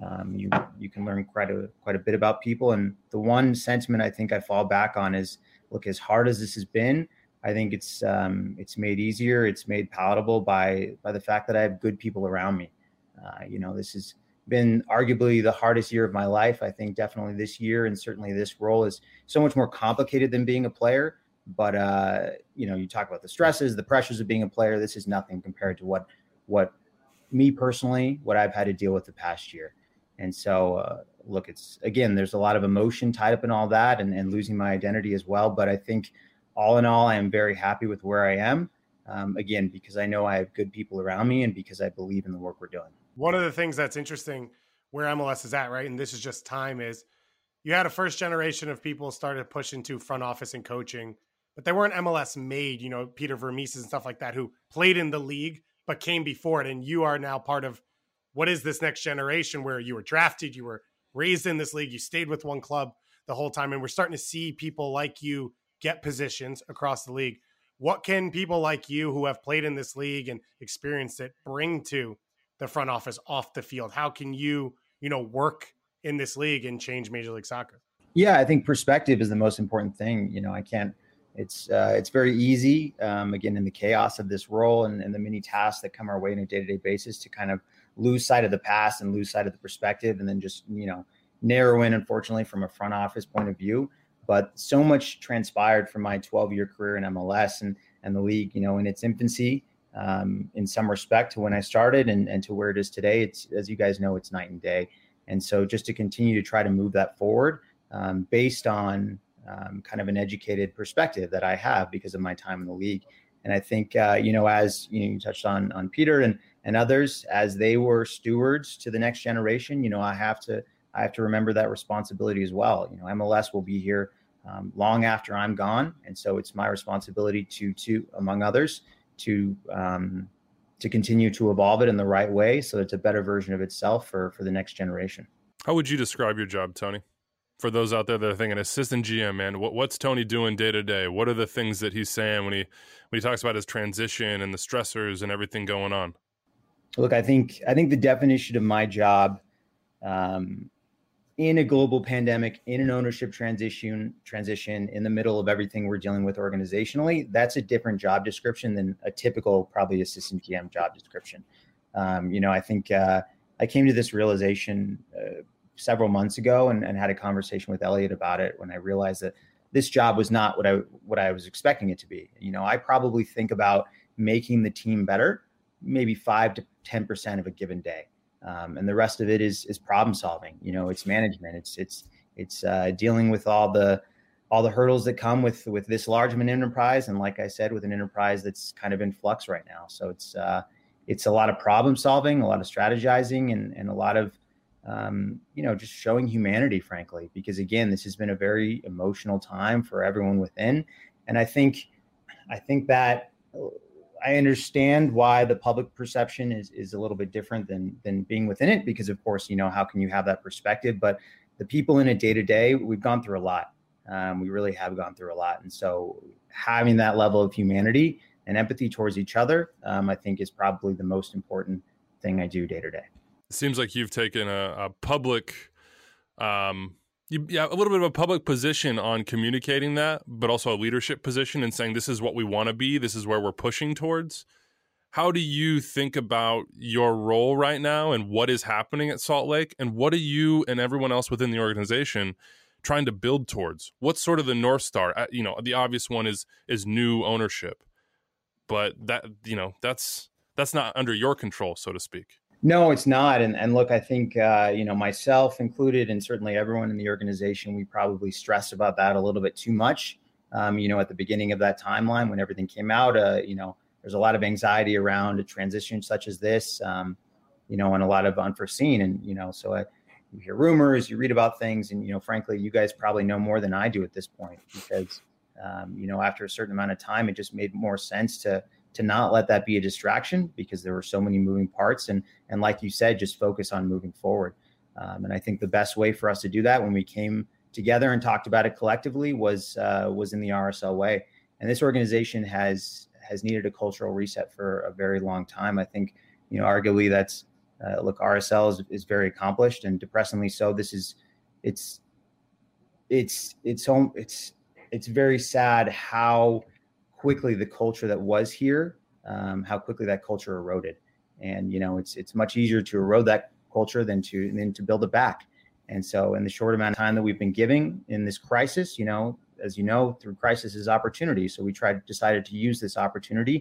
can learn quite a bit about people. And the one sentiment I think I fall back on is, look, as hard as this has been, I think it's made easier. It's made palatable by the fact that I have good people around me. This has been arguably the hardest year of my life. I think definitely this year, and certainly this role, is so much more complicated than being a player. But you talk about the stresses, the pressures of being a player. This is nothing compared to what me personally, what I've had to deal with the past year. And so, look, there's a lot of emotion tied up in all that, and losing my identity as well. But I think, all in all, I am very happy with where I am, because I know I have good people around me and because I believe in the work we're doing. One of the things that's interesting where MLS is at, right, and this is just time, is you had a first generation of people started to push into front office and coaching, but they weren't MLS made, Peter Vermees and stuff like that, who played in the league but came before it. And you are now part of what is this next generation, where you were drafted, you were raised in this league, you stayed with one club the whole time, and we're starting to see people like you get positions across the league. What can people like you who have played in this league and experienced it bring to the front office off the field? How can you, work in this league and change Major League Soccer? Yeah, I think perspective is the most important thing. It's very easy, again, in the chaos of this role and the many tasks that come our way on a day-to-day basis, to kind of lose sight of the past and lose sight of the perspective, and then just, narrow in, unfortunately, from a front office point of view. But so much transpired from my 12-year career in MLS and the league, in its infancy, in some respect, to when I started and to where it is today. It's, as you guys know, it's night and day. And so just to continue to try to move that forward, based on kind of an educated perspective that I have because of my time in the league. And I think, as you touched on Peter and others, as they were stewards to the next generation, I have to remember that responsibility as well. MLS will be here long after I'm gone. And so it's my responsibility to among others, to continue to evolve it in the right way, so it's a better version of itself for the next generation. How would you describe your job, Tony? For those out there that are thinking, assistant GM, man, what's Tony doing day to day? What are the things that he's saying when he talks about his transition and the stressors and everything going on? Look, I think the definition of my job, in a global pandemic, in an ownership transition, in the middle of everything we're dealing with organizationally, that's a different job description than a typical, probably, assistant GM job description. I think I came to this realization several months ago and had a conversation with Elliot about it when I realized that this job was not what I was expecting it to be. I probably think about making the team better, maybe 5 to 10% of a given day. And the rest of it is problem solving. It's management. It's dealing with all the hurdles that come with this large of an enterprise. And like I said, with an enterprise that's kind of in flux right now. So it's a lot of problem solving, a lot of strategizing, and a lot of just showing humanity, frankly, because again, this has been a very emotional time for everyone within. And I think that I understand why the public perception is a little bit different than being within it, because of course, how can you have that perspective? But the people in it day to day, we've gone through a lot. We really have gone through a lot. And so having that level of humanity and empathy towards each other, I think is probably the most important thing I do day to day. It seems like you've taken a public, a little bit of a public position on communicating that, but also a leadership position and saying, this is what we want to be. This is where we're pushing towards. How do you think about your role right now and what is happening at Salt Lake? And what are you and everyone else within the organization trying to build towards? What's sort of the North Star? The obvious one is new ownership, but that's not under your control, so to speak. No, it's not. And look, I think, myself included, and certainly everyone in the organization, we probably stressed about that a little bit too much. At the beginning of that timeline when everything came out, there's a lot of anxiety around a transition such as this, and a lot of unforeseen. And, so you hear rumors, you read about things, and, frankly, you guys probably know more than I do at this point, because, after a certain amount of time, it just made more sense to not let that be a distraction, because there were so many moving parts. And like you said, just focus on moving forward. And I think the best way for us to do that when we came together and talked about it collectively was in the RSL way. And this organization has needed a cultural reset for a very long time. I think, arguably that's, RSL is very accomplished, and depressingly so. It's very sad how quickly the culture that was here, how quickly that culture eroded. And, it's much easier to erode that culture than to build it back. And so in the short amount of time that we've been giving in this crisis, as through crisis is opportunity. So we decided to use this opportunity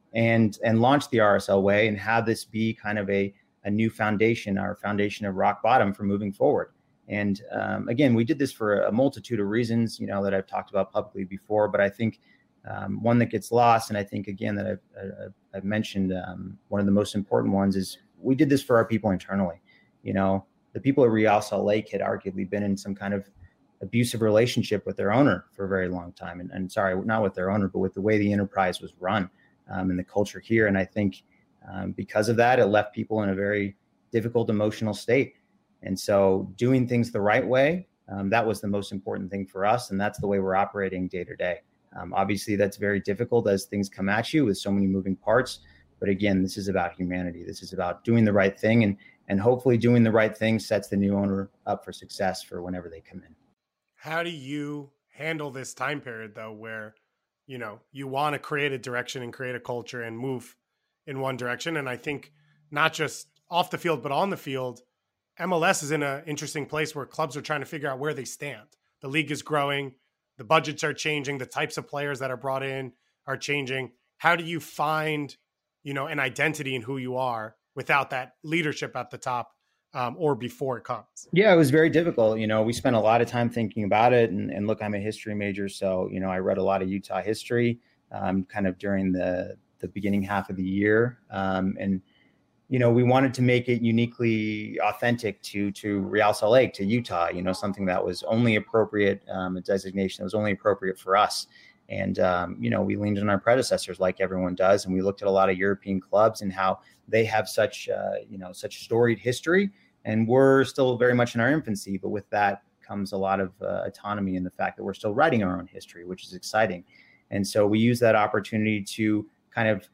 and launch the RSL way and have this be kind of a new foundation, our foundation of rock bottom for moving forward. And again, we did this for a multitude of reasons, that I've talked about publicly before, but I think one that gets lost, and I think, again, that I've mentioned, one of the most important ones is we did this for our people internally. The people at Real Salt Lake had arguably been in some kind of abusive relationship with their owner for a very long time. And sorry, not with their owner, but with the way the enterprise was run and the culture here. And I think because of that, it left people in a very difficult emotional state. And so doing things the right way, that was the most important thing for us. And that's the way we're operating day to day. Obviously, that's very difficult as things come at you with so many moving parts. But again, this is about humanity. This is about doing the right thing. And hopefully doing the right thing sets the new owner up for success for whenever they come in. How do you handle this time period, though, where, you want to create a direction and create a culture and move in one direction? And I think not just off the field, but on the field, MLS is in an interesting place where clubs are trying to figure out where they stand. The league is growing. The budgets are changing. The types of players that are brought in are changing. How do you find, an identity in who you are without that leadership at the top or before it comes? Yeah, it was very difficult. We spent a lot of time thinking about it. And look, I'm a history major. So, I read a lot of Utah history kind of during the beginning half of the year. And we wanted to make it uniquely authentic to Real Salt Lake, to Utah, something that was only appropriate, a designation that was only appropriate for us. And, we leaned on our predecessors like everyone does. And we looked at a lot of European clubs and how they have such storied history. And we're still very much in our infancy. But with that comes a lot of autonomy in the fact that we're still writing our own history, which is exciting. And so we use that opportunity to kind of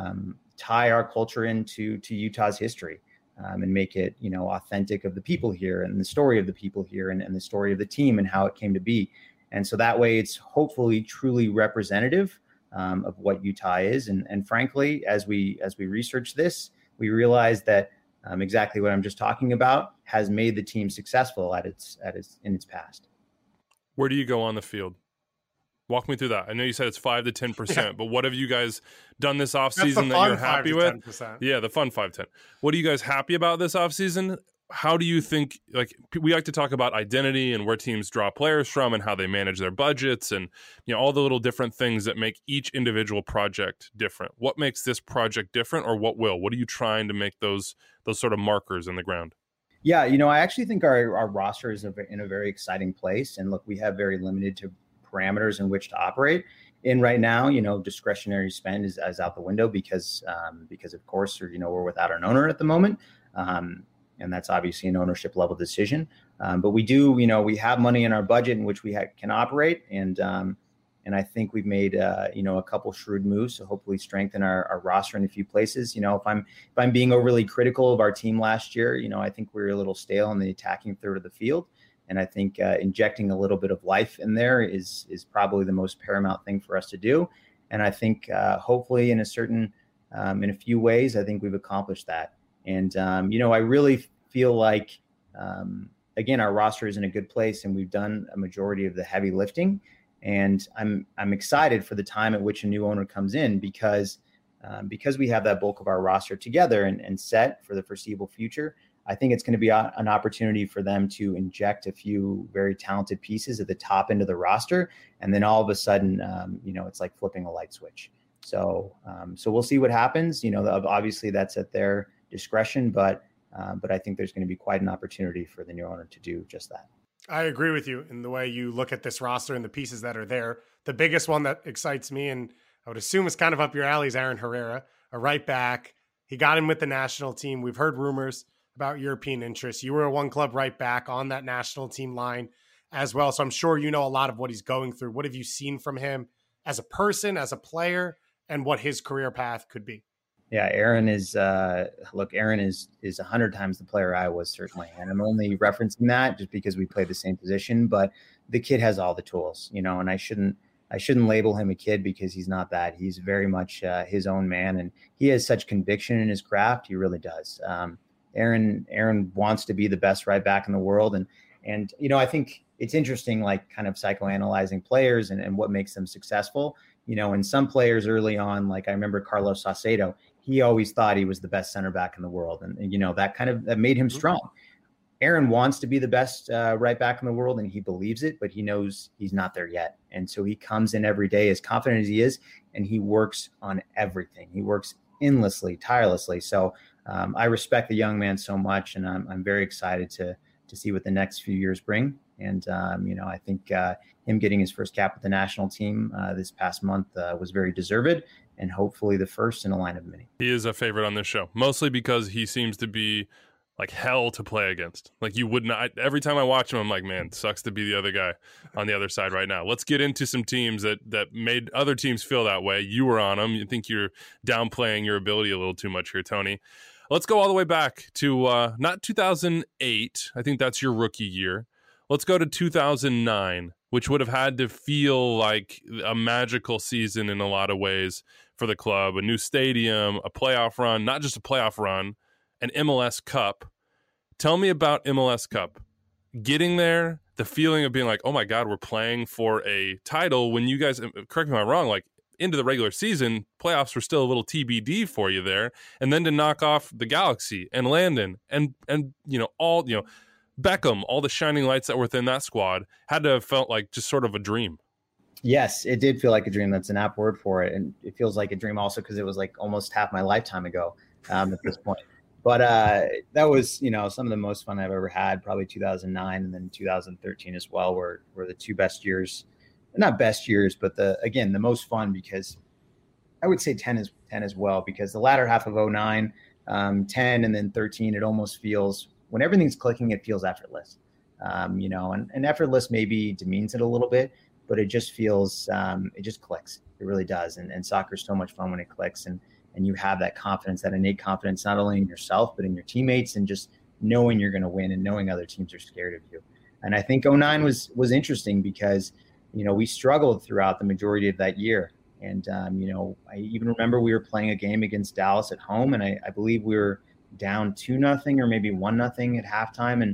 tie our culture into Utah's history and make it, authentic of the people here and the story of the people here and the story of the team and how it came to be. And so that way it's hopefully truly representative of what Utah is. And frankly, as we research this, we realized that exactly what I'm just talking about has made the team successful in its past. Where do you go on the field? Walk me through that. I know you said it's 5 to 10%, but what have you guys done this offseason that you're happy with? 10%. Yeah, the fun 5-10. What are you guys happy about this offseason? How do you think, we like to talk about identity and where teams draw players from and how they manage their budgets and, all the little different things that make each individual project different. What makes this project different, or what are you trying to make those sort of markers in the ground? Yeah, I actually think our roster is in a very exciting place. And look, we have very limited parameters in which to operate in right now. Discretionary spend is out the window because of course, we're without an owner at the moment. And that's obviously an ownership level decision. But we do, we have money in our budget in which we can operate. And I think we've made, a couple shrewd moves to hopefully strengthen our roster in a few places. If I'm being overly critical of our team last year, I think we were a little stale in the attacking third of the field. And I think injecting a little bit of life in there is probably the most paramount thing for us to do. And I think hopefully in a few ways, I think we've accomplished that. And, I really feel like, again, our roster is in a good place, and we've done a majority of the heavy lifting. And I'm excited for the time at which a new owner comes in, because we have that bulk of our roster together and set for the foreseeable future. I think it's going to be an opportunity for them to inject a few very talented pieces at the top end of the roster. And then all of a sudden, it's like flipping a light switch. So we'll see what happens. Obviously that's at their discretion, but I think there's going to be quite an opportunity for the new owner to do just that. I agree with you in the way you look at this roster and the pieces that are there. The biggest one that excites me, and I would assume is kind of up your alley, is Aaron Herrera, a right back. He got in with the national team. We've heard rumors about European interests. You were a one club right back on that national team line as well. So I'm sure you know a lot of what he's going through. What have you seen from him as a person, as a player, and what his career path could be? Yeah, Aaron is 100 times the player I was, certainly. And I'm only referencing that just because we play the same position, but the kid has all the tools, and I shouldn't label him a kid because he's not that. He's very much his own man, and he has such conviction in his craft. He really does. Aaron wants to be the best right back in the world. And I think it's interesting, like kind of psychoanalyzing players and what makes them successful. And some players early on, like I remember Carlos Saucedo, he always thought he was the best center back in the world. And that made him strong. Aaron wants to be the best right back in the world, and he believes it, but he knows he's not there yet. And so he comes in every day as confident as he is, and he works on everything. He works endlessly, tirelessly. So I respect the young man so much, and I'm very excited to see what the next few years bring. And, I think him getting his first cap with the national team this past month was very deserved, and hopefully the first in a line of many. He is a favorite on this show, mostly because he seems to be like hell to play against. Like you would not, every time I watch him, I'm like, man, sucks to be the other guy on the other side right now. Let's get into some teams that made other teams feel that way. You were on them. You think you're downplaying your ability a little too much here, Tony. Let's go all the way back to not 2008. I think that's your rookie year. Let's go to 2009, which would have had to feel like a magical season in a lot of ways for the club. A new stadium, a playoff run, not just a playoff run, an MLS Cup. Tell me about MLS Cup. Getting there, the feeling of being like, oh my God, we're playing for a title when you guys, correct me if I'm wrong, like into the regular season, playoffs were still a little TBD for you there. And then to knock off the Galaxy and Landon and Beckham, all the shining lights that were within that squad, had to have felt like just sort of a dream. Yes, it did feel like a dream. That's an apt word for it. And it feels like a dream also because it was like almost half my lifetime ago at this point. But that was, some of the most fun I've ever had, probably 2009 and then 2013 as well, were the two best years. Not best years, but the most fun, because I would say 10 as well, because the latter half of 09, 10 and then 13, it almost feels, when everything's clicking, it feels effortless, and effortless maybe demeans it a little bit, but it just feels, it just clicks. It really does. And soccer's so much fun when it clicks, and you have that confidence, that innate confidence, not only in yourself, but in your teammates, and just knowing you're going to win and knowing other teams are scared of you. And I think 09 was interesting because, we struggled throughout the majority of that year. And, I even remember we were playing a game against Dallas at home, and I believe we were down 2-0 or maybe 1-0 at halftime.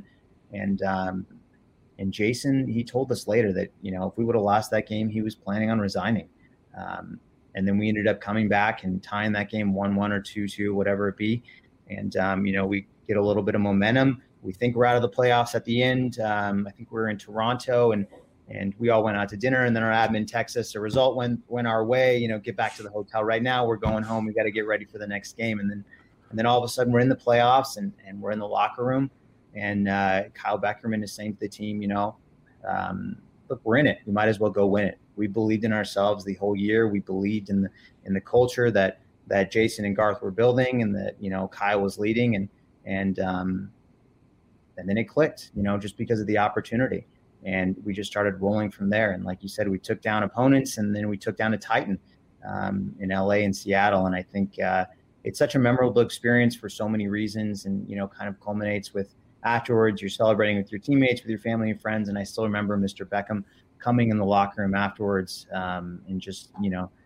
And Jason, he told us later that, if we would have lost that game, he was planning on resigning. And then we ended up coming back and tying that game 1-1 or 2-2, whatever it be. And, we get a little bit of momentum. We think we're out of the playoffs at the end. I think we were in Toronto, and we all went out to dinner, and then our admin texted us a result went our way, get back to the hotel right now. We're going home. We got to get ready for the next game. And then all of a sudden we're in the playoffs and we're in the locker room, and Kyle Beckerman is saying to the team, look, we're in it. We might as well go win it. We believed in ourselves the whole year. We believed in the culture that Jason and Garth were building, and that, Kyle was leading, and then it clicked, just because of the opportunity. And we just started rolling from there. And like you said, we took down opponents, and then we took down a Titan in LA and Seattle. And I think it's such a memorable experience for so many reasons, and, kind of culminates with afterwards, you're celebrating with your teammates, with your family and friends. And I still remember Mr. Beckham coming in the locker room afterwards and just,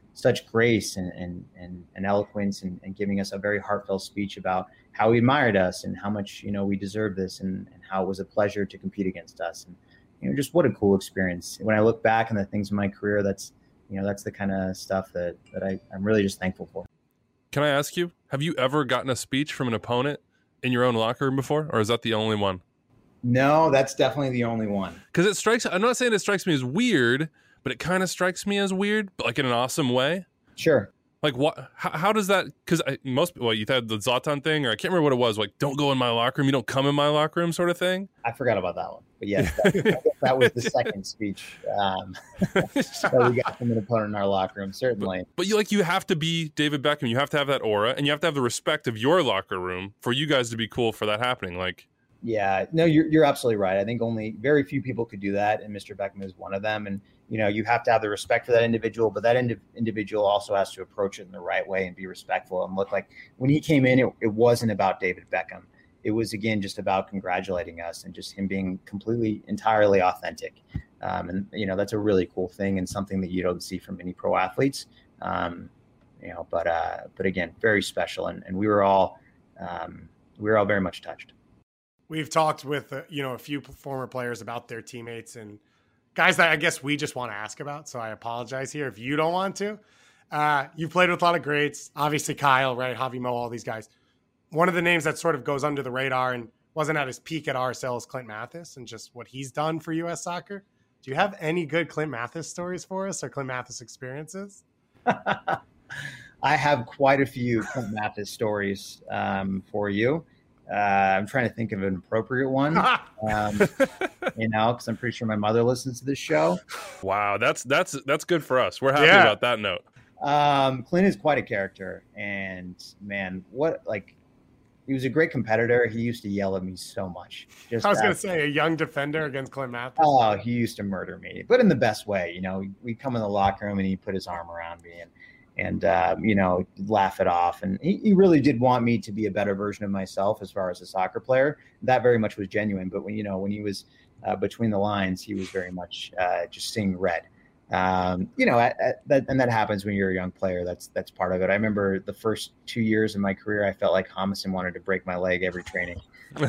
such grace and eloquence and giving us a very heartfelt speech about how he admired us and how much, we deserve this and how it was a pleasure to compete against us. And, just what a cool experience. When I look back on the things in my career, that's the kind of stuff that I'm really just thankful for. Can I ask you, have you ever gotten a speech from an opponent in your own locker room before, or is that the only one? No, that's definitely the only one. Because I'm not saying it strikes me as weird, but it kind of strikes me as weird, but like in an awesome way. Sure. Like what? How does that? Because you had the Zlatan thing, or I can't remember what it was. Like, don't go in my locker room. You don't come in my locker room, sort of thing. I forgot about that one, but yes, that was the second speech that we got from an opponent in our locker room. Certainly, but you have to be David Beckham. You have to have that aura, and you have to have the respect of your locker room for you guys to be cool for that happening. Like, yeah, no, you're absolutely right. I think only very few people could do that, and Mr. Beckham is one of them. And you have to have the respect for that individual, but that individual also has to approach it in the right way and be respectful and look like when he came in, it wasn't about David Beckham. It was, again, just about congratulating us and just him being entirely authentic. And that's a really cool thing and something that you don't see from many pro athletes. But again, very special. And we were all very much touched. We've talked with, a few former players about their teammates and guys that I guess we just want to ask about. So I apologize here if you don't want to. You've played with a lot of greats, obviously Kyle, right? Javi Mo, all these guys. One of the names that sort of goes under the radar and wasn't at his peak at RSL is Clint Mathis and just what he's done for U.S. soccer. Do you have any good Clint Mathis stories for us or Clint Mathis experiences? I have quite a few Clint Mathis stories for you. I'm trying to think of an appropriate one, because I'm pretty sure my mother listens to this show. Wow, that's good for us. We're happy about that note. Clint is quite a character, and man, he was a great competitor. He used to yell at me so much. I was going to say, a young defender against Clint Mathis. Oh, he used to murder me, but in the best way. We'd come in the locker room and he'd put his arm around me and laugh it off. And he really did want me to be a better version of myself as far as a soccer player. That very much was genuine. But when he was between the lines, he was very much just seeing red. And that happens when you're a young player. That's part of it. I remember the first 2 years of my career, I felt like Jamison wanted to break my leg every training.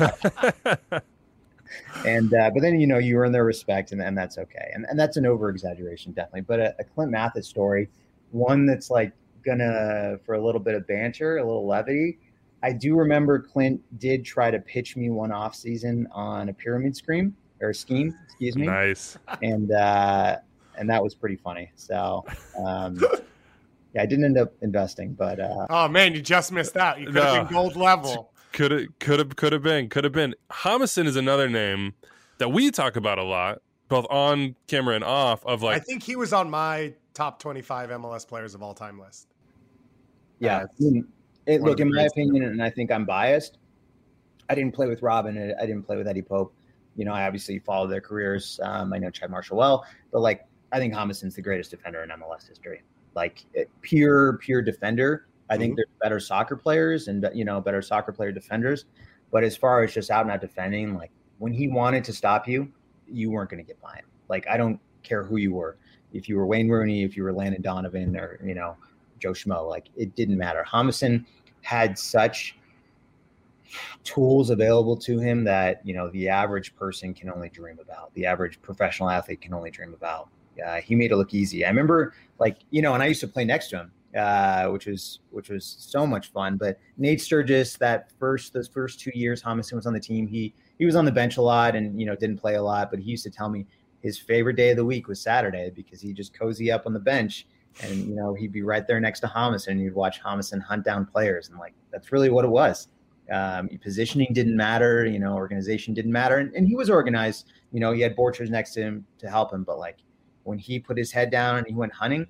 But then, you earn their respect and that's okay. And that's an over exaggeration, definitely. But a Clint Mathis story, one that's like for a little bit of banter, a little levity. I do remember Clint did try to pitch me one off season on a pyramid scheme, excuse me. Nice. And that was pretty funny. So, I didn't end up investing, but oh man, you just missed out. You could have been gold level. Could have been. Jamison is another name that we talk about a lot, both on camera and off. I think he was on my top 25 MLS players of all time list. Yeah. Look, in my opinion, and I think I'm biased, I didn't play with Robin. I didn't play with Eddie Pope. I obviously followed their careers. I know Chad Marshall well, but I think Jamison's the greatest defender in MLS history. Pure defender. I think there's better soccer players and, better soccer player defenders. But as far as just out and out defending, when he wanted to stop you, you weren't going to get by him. I don't care who you were. If you were Wayne Rooney, if you were Landon Donovan or, Joe Schmo, it didn't matter. Jamison had such tools available to him that, the average person can only dream about. The average professional athlete can only dream about. He made it look easy. I remember and I used to play next to him, which was so much fun. But Nate Sturgis, those first 2 years Jamison was on the team, he was on the bench a lot and, didn't play a lot, but he used to tell me his favorite day of the week was Saturday because he'd just cozy up on the bench and, he'd be right there next to Jamison and you'd watch Jamison hunt down players. And that's really what it was. Positioning didn't matter, organization didn't matter. And he was organized, he had Borchers next to him to help him. But when he put his head down and he went hunting,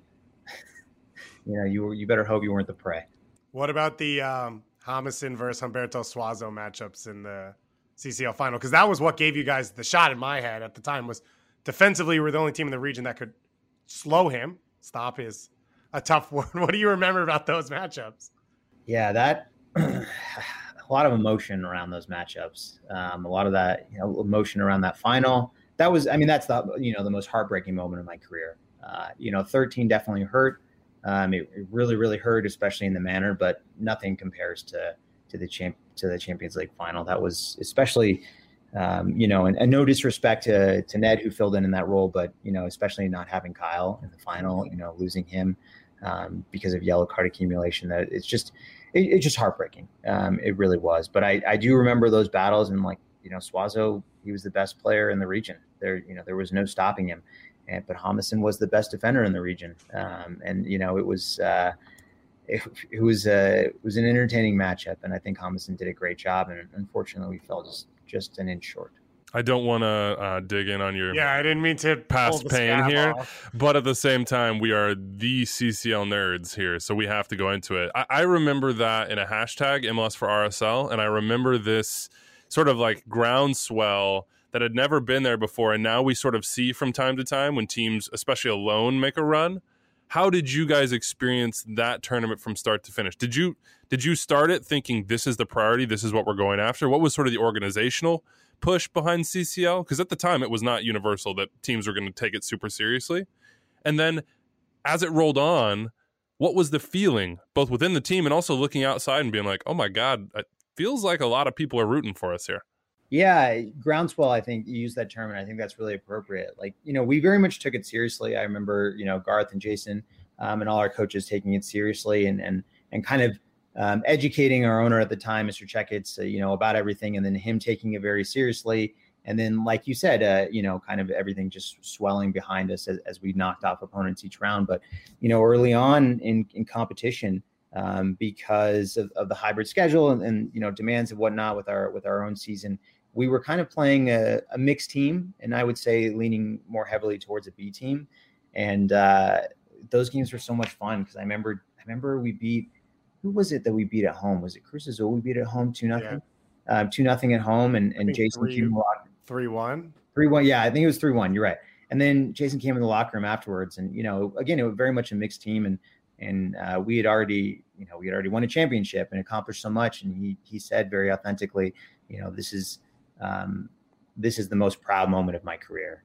you better hope you weren't the prey. What about the Jamison versus Humberto Suazo matchups in the CCL final? Because that was what gave you guys the shot in my head at the time was defensively, we were the only team in the region that could stop a tough word. What do you remember about those matchups? Yeah, that a lot of emotion around those matchups. A lot of that, emotion around that final. That's the, the most heartbreaking moment of my career. 13 definitely hurt. It really, really hurt, especially in the manner, but nothing compares to the Champions League final. That was especially, and no disrespect to Ned, who filled in that role, but, especially not having Kyle in the final, losing him because of yellow card accumulation, that it's just heartbreaking. It really was. But I do remember those battles, and Suazo, he was the best player in the region. There was no stopping him. But Homison was the best defender in the region. It was an entertaining matchup, and I think Homison did a great job. And unfortunately, we fell just an inch short. I don't want to dig in on your I didn't mean to past pain here, off. But at the same time, we are the CCL nerds here, so we have to go into it. I remember that in a hashtag MLS for RSL, and I remember this sort of like groundswell that had never been there before, and now we sort of see from time to time when teams, especially alone, make a run. How did you guys experience that tournament from start to finish? Did you start it thinking this is the priority, this is what we're going after? What was sort of the organizational push behind CCL? Because at the time, it was not universal that teams were going to take it super seriously. And then as it rolled on, what was the feeling, both within the team and also looking outside and being like, oh my God, it feels like a lot of people are rooting for us here? Yeah, groundswell, I think you use that term, and I think that's really appropriate. We very much took it seriously. I remember, Garth and Jason and all our coaches taking it seriously and kind of educating our owner at the time, Mr. Checkitz, about everything, and then him taking it very seriously. And then, like you said, kind of everything just swelling behind us as we knocked off opponents each round. But, early on in competition, because of the hybrid schedule and demands and whatnot with our own season, we were kind of playing a mixed team, and I would say leaning more heavily towards a B team. And those games were so much fun because I remember we beat, who was it that we beat at home? Was it Cruz Azul? We beat at home 2-0, 2-0 at home, and Jason came in the locker 3-1. 3-1. Yeah, I think it was 3-1. You're right. And then Jason came in the locker room afterwards, and again, it was very much a mixed team, and we had already won a championship and accomplished so much. And he said very authentically, this is the most proud moment of my career.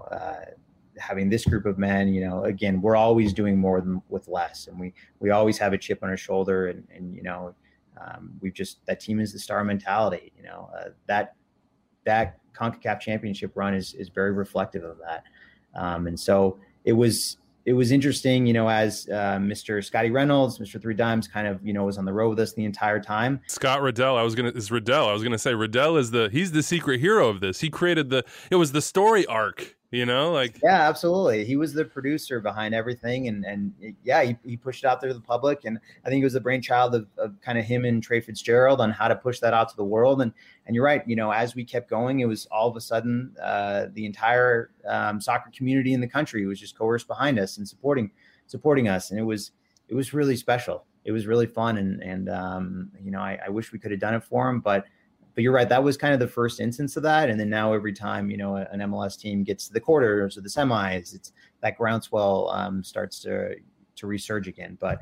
Having this group of men, again, we're always doing more than with less, and we always have a chip on our shoulder, and we've just, that team is the star mentality. That CONCACAF championship run is very reflective of that. And so it was interesting, as Mr. Scotty Reynolds, Mr. Three Dimes kind of, was on the road with us the entire time. Scott Riddell, I was going to say Riddell he's the secret hero of this. He created it was the story arc, Yeah, absolutely. He was the producer behind everything. And he pushed it out there to the public. And I think it was the brainchild of kind of him and Trey Fitzgerald on how to push that out to the world. And you're right, as we kept going, it was all of a sudden the entire soccer community in the country was just coerced behind us and supporting us. And it was really special. It was really fun. And I wish we could have done it for him, but you're right. That was kind of the first instance of that. And then now every time, an MLS team gets to the quarters or the semis, it's that groundswell starts to resurge again. But,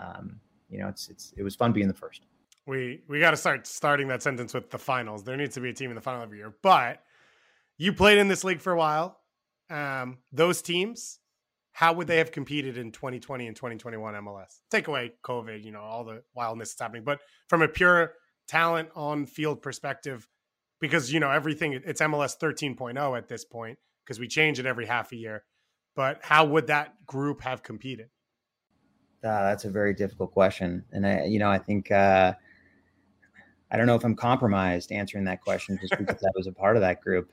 it was fun being the first. We got to starting that sentence with the finals. There needs to be a team in the final every year, but you played in this league for a while. Those teams, how would they have competed in 2020 and 2021 MLS? Take away COVID, all the wildness that's happening, but from a pure talent on field perspective, because everything, it's MLS 13.0 at this point because we change it every half a year. But how would that group have competed? That's a very difficult question, and I think I don't know if I'm compromised answering that question just because I was a part of that group.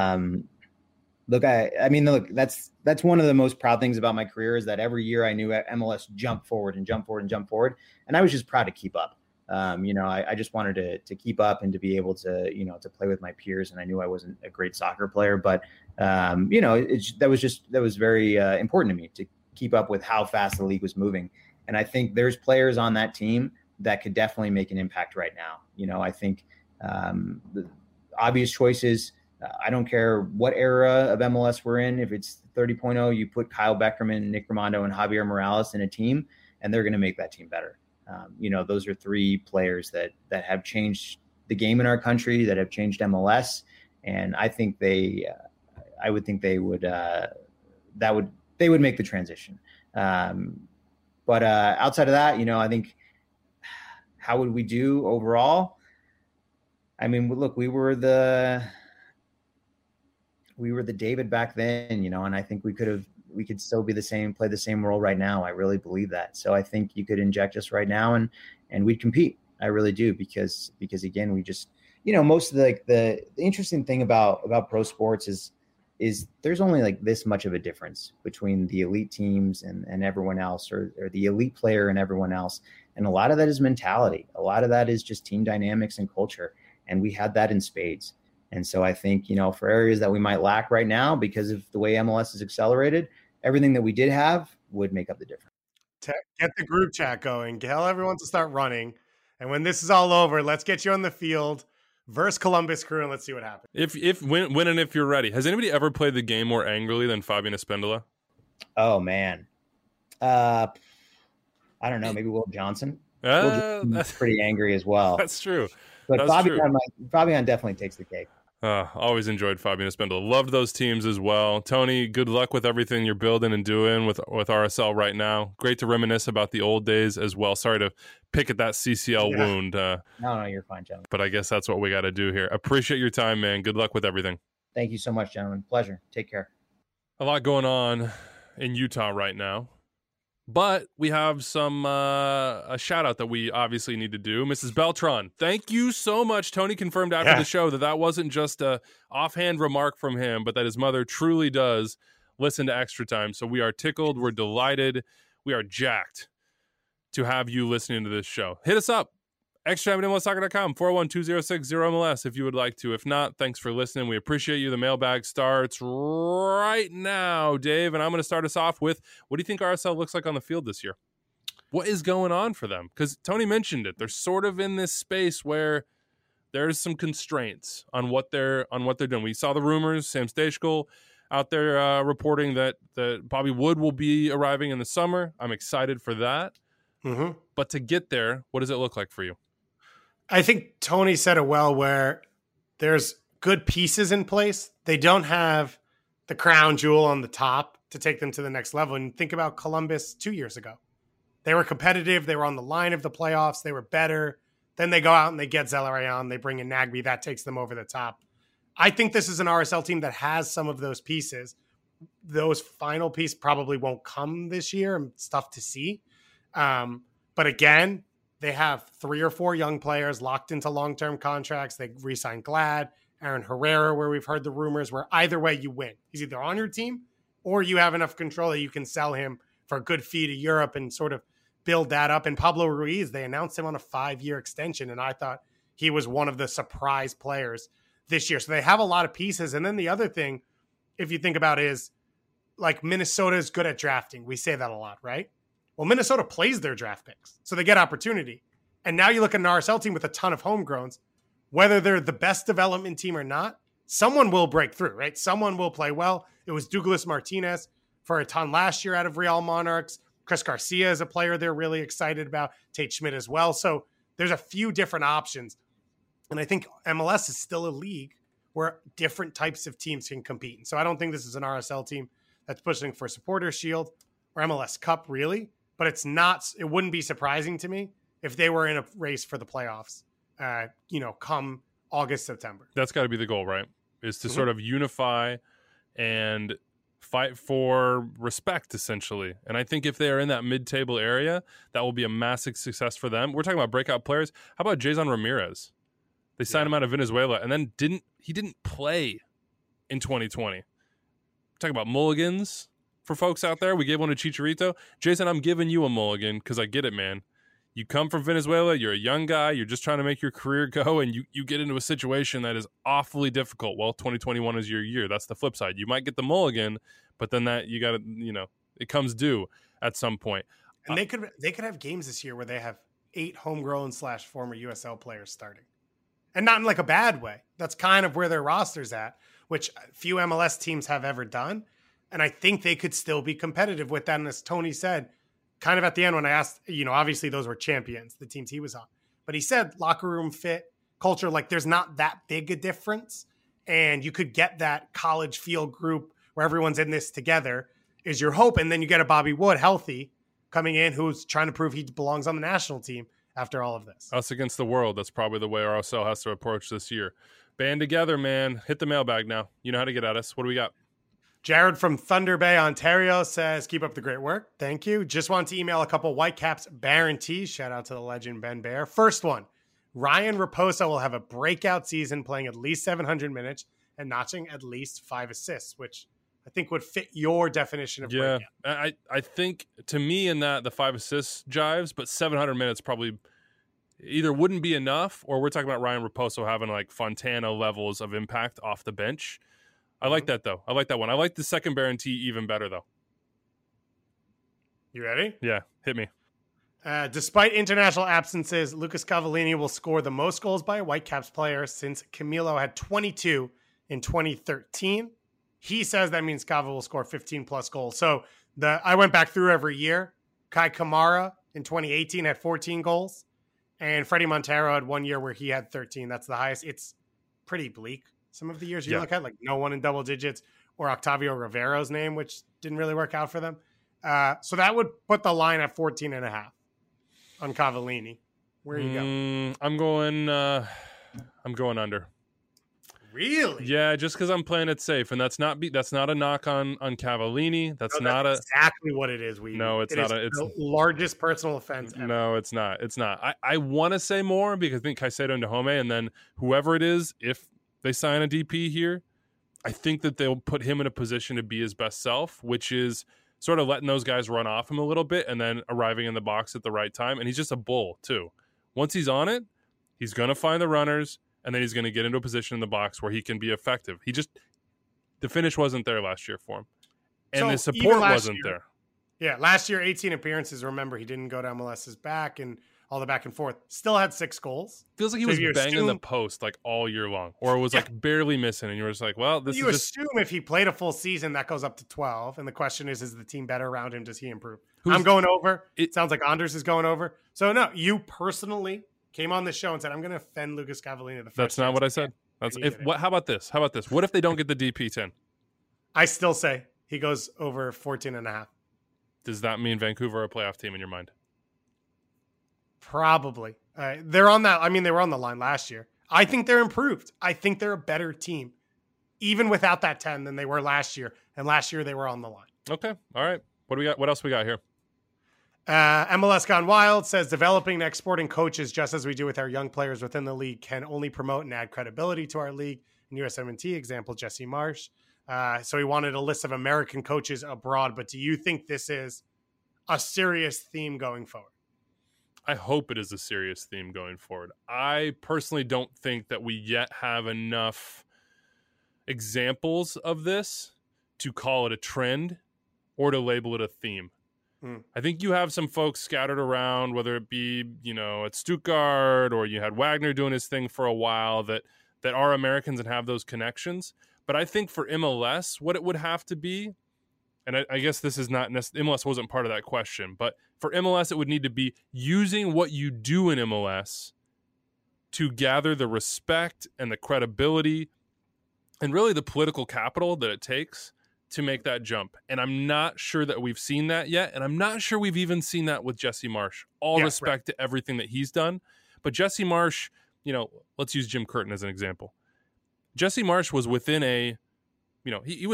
Look, that's one of the most proud things about my career is that every year I knew MLS jump forward, and I was just proud to keep up. I just wanted to keep up and to be able to, to play with my peers. And I knew I wasn't a great soccer player, but, that was very important to me to keep up with how fast the league was moving. And I think there's players on that team that could definitely make an impact right now. I think the obvious choices, I don't care what era of MLS we're in. If it's 30.0, you put Kyle Beckerman, Nick Rimando, and Javier Morales in a team, and they're going to make that team better. Those are three players that have changed the game in our country, that have changed MLS. And I think they would make the transition. But outside of that, I think how would we do overall? I mean, look, we were the David back then, and I think we could still be play the same role right now. I really believe that. So I think you could inject us right now and we'd compete. I really do, because again, we just, most of the interesting thing about pro sports is there's only like this much of a difference between the elite teams and everyone else, or the elite player and everyone else. And a lot of that is mentality. A lot of that is just team dynamics and culture. And we had that in spades. And so I think, for areas that we might lack right now because of the way MLS is accelerated, everything that we did have would make up the difference. Get the group chat going. Tell everyone to start running. And when this is all over, let's get you on the field versus Columbus Crew, and let's see what happens. When and if you're ready. Has anybody ever played the game more angrily than Fabian Espindola? Oh, man. I don't know. Maybe Will Johnson. That's pretty angry as well. That's true. But Fabian definitely takes the cake. Always enjoyed Fabian Espindola. Loved those teams as well. Tony, good luck with everything you're building and doing with RSL right now. Great to reminisce about the old days as well. Sorry to pick at that CCL wound. No, you're fine, gentlemen. But I guess that's what we got to do here. Appreciate your time, man. Good luck with everything. Thank you so much, gentlemen. Pleasure. Take care. A lot going on in Utah right now. But we have a shout out that we obviously need to do. Mrs. Beltran, thank you so much. Tony confirmed after the show that wasn't just a offhand remark from him, but that his mother truly does listen to Extra Time. So we are tickled. We're delighted. We are jacked to have you listening to this show. Hit us up. extratime@MLSsoccer.com, 412-206-0MLS if you would like to. If not, thanks for listening. We appreciate you. The mailbag starts right now, Dave, and I'm going to start us off with, what do you think RSL looks like on the field this year? What is going on for them? Because Tony mentioned it. They're sort of in this space where there's some constraints on what they're doing. We saw the rumors, Sam Stejskal out there reporting that Bobby Wood will be arriving in the summer. I'm excited for that. Mm-hmm. But to get there, what does it look like for you? I think Tony said it well, where there's good pieces in place. They don't have the crown jewel on the top to take them to the next level. And think about Columbus 2 years ago. They were competitive. They were on the line of the playoffs. They were better. Then they go out and they get Zelarayan. They bring in Nagbe. That takes them over the top. I think this is an RSL team that has some of those pieces. Those final pieces probably won't come this year. It's tough to see. But again, they have 3 or 4 young players locked into long-term contracts. They re-signed Glad, Aaron Herrera, where we've heard the rumors where either way you win. He's either on your team or you have enough control that you can sell him for a good fee to Europe and sort of build that up. And Pablo Ruiz, they announced him on a 5-year extension, and I thought he was one of the surprise players this year. So they have a lot of pieces. And then the other thing, if you think about it, is like Minnesota is good at drafting. We say that a lot, right? Well, Minnesota plays their draft picks, so they get opportunity. And now you look at an RSL team with a ton of homegrowns, whether they're the best development team or not, someone will break through, right? Someone will play well. It was Douglas Martinez for a ton last year out of Real Monarchs. Chris Garcia is a player they're really excited about. Tate Schmidt as well. So there's a few different options. And I think MLS is still a league where different types of teams can compete. And so I don't think this is an RSL team that's pushing for Supporters Shield or MLS Cup, really. But it's not, it wouldn't be surprising to me if they were in a race for the playoffs, come August, September. That's got to be the goal, right? Is to sort of unify and fight for respect, essentially. And I think if they are in that mid-table area, that will be a massive success for them. We're talking about breakout players. How about Jason Ramirez? They signed him out of Venezuela and then he didn't play in 2020. We're talking about mulligans. For folks out there, we gave one to Chicharito. Jason, I'm giving you a mulligan because I get it, man. You come from Venezuela, you're a young guy, you're just trying to make your career go, and you get into a situation that is awfully difficult. Well, 2021 is your year. That's the flip side. You might get the mulligan, but then that you got to, it comes due at some point. And they could have games this year where they have 8 homegrown / former USL players starting. And not in like a bad way. That's kind of where their roster's at, which few MLS teams have ever done. And I think they could still be competitive with that. And as Tony said, kind of at the end when I asked, obviously those were champions, the teams he was on. But he said locker room fit, culture, like there's not that big a difference. And you could get that college field group where everyone's in this together is your hope. And then you get a Bobby Wood healthy coming in who's trying to prove he belongs on the national team after all of this. Us against the world. That's probably the way RSL has to approach this year. Band together, man. Hit the mailbag now. You know how to get at us. What do we got? Jared from Thunder Bay, Ontario says, keep up the great work. Thank you. Just want to email a couple Whitecaps guarantees. Shout out to the legend Ben Bear. First one, Ryan Raposo will have a breakout season playing at least 700 minutes and notching at least 5 assists, which I think would fit your definition of breakout. I think to me in that the 5 assists jives, but 700 minutes probably either wouldn't be enough, or we're talking about Ryan Raposo having like Fontana levels of impact off the bench. I like that, though. I like that one. I like the second guarantee even better, though. You ready? Yeah, hit me. Despite international absences, Lucas Cavallini will score the most goals by a Whitecaps player since Camilo had 22 in 2013. He says that means Cava will score 15-plus goals. So I went back through every year. Kai Kamara in 2018 had 14 goals, and Freddie Montero had 1 year where he had 13. That's the highest. It's pretty bleak. Some of the years you look at, like no one in double digits, or Octavio Rivero's name, which didn't really work out for them. So that would put the line at 14.5 on Cavallini. Where are you going? I'm going under. Really? Yeah, just because I'm playing it safe, and that's not a knock on Cavallini. That's exactly what it is. It's the largest personal offense ever. No, it's not. It's not. I want to say more because I think Caicedo and Dahome, and then whoever it is, if they sign a DP here, I think that they'll put him in a position to be his best self, which is sort of letting those guys run off him a little bit and then arriving in the box at the right time. And he's just a bull, too. Once he's on it, he's going to find the runners, and then he's going to get into a position in the box where he can be effective. The finish wasn't there last year for him. And the support wasn't there. Yeah, last year, 18 appearances. Remember, he didn't go to MLS's back and all the back and forth. Still had 6 goals. Feels like he was banging the post like all year long, or it was like barely missing, and you were just like, well, this is just... assume if he played a full season, that goes up to 12, and the question is the team better around him? Does he improve? I'm going over. It sounds like Anders is going over. So, no, you personally came on the show and said, I'm going to offend Lucas Cavallini. That's not what I said. How about this? What if they don't get the DP10? I still say he goes over 14.5. Does that mean Vancouver are a playoff team in your mind? Probably. They're on that. I mean, they were on the line last year. I think they're improved. I think they're a better team, even without that 10 than they were last year. And last year they were on the line. Okay. All right. What do we got? What else we got here? MLS Gone Wild says developing and exporting coaches, just as we do with our young players within the league, can only promote and add credibility to our league. In USMNT example, Jesse Marsh. So he wanted a list of American coaches abroad. But do you think this is a serious theme going forward? I hope it is a serious theme going forward. I personally don't think that we yet have enough examples of this to call it a trend or to label it a theme. I think you have some folks scattered around, whether it be, at Stuttgart, or you had Wagner doing his thing for a while that are Americans and have those connections. But I think for MLS, what it would have to be, and I guess this is not MLS wasn't part of that question, but for MLS, it would need to be using what you do in MLS to gather the respect and the credibility and really the political capital that it takes to make that jump. And I'm not sure that we've seen that yet. And I'm not sure we've even seen that with Jesse Marsh. All respect to everything that he's done. But Jesse Marsh, let's use Jim Curtin as an example. Jesse Marsh was within he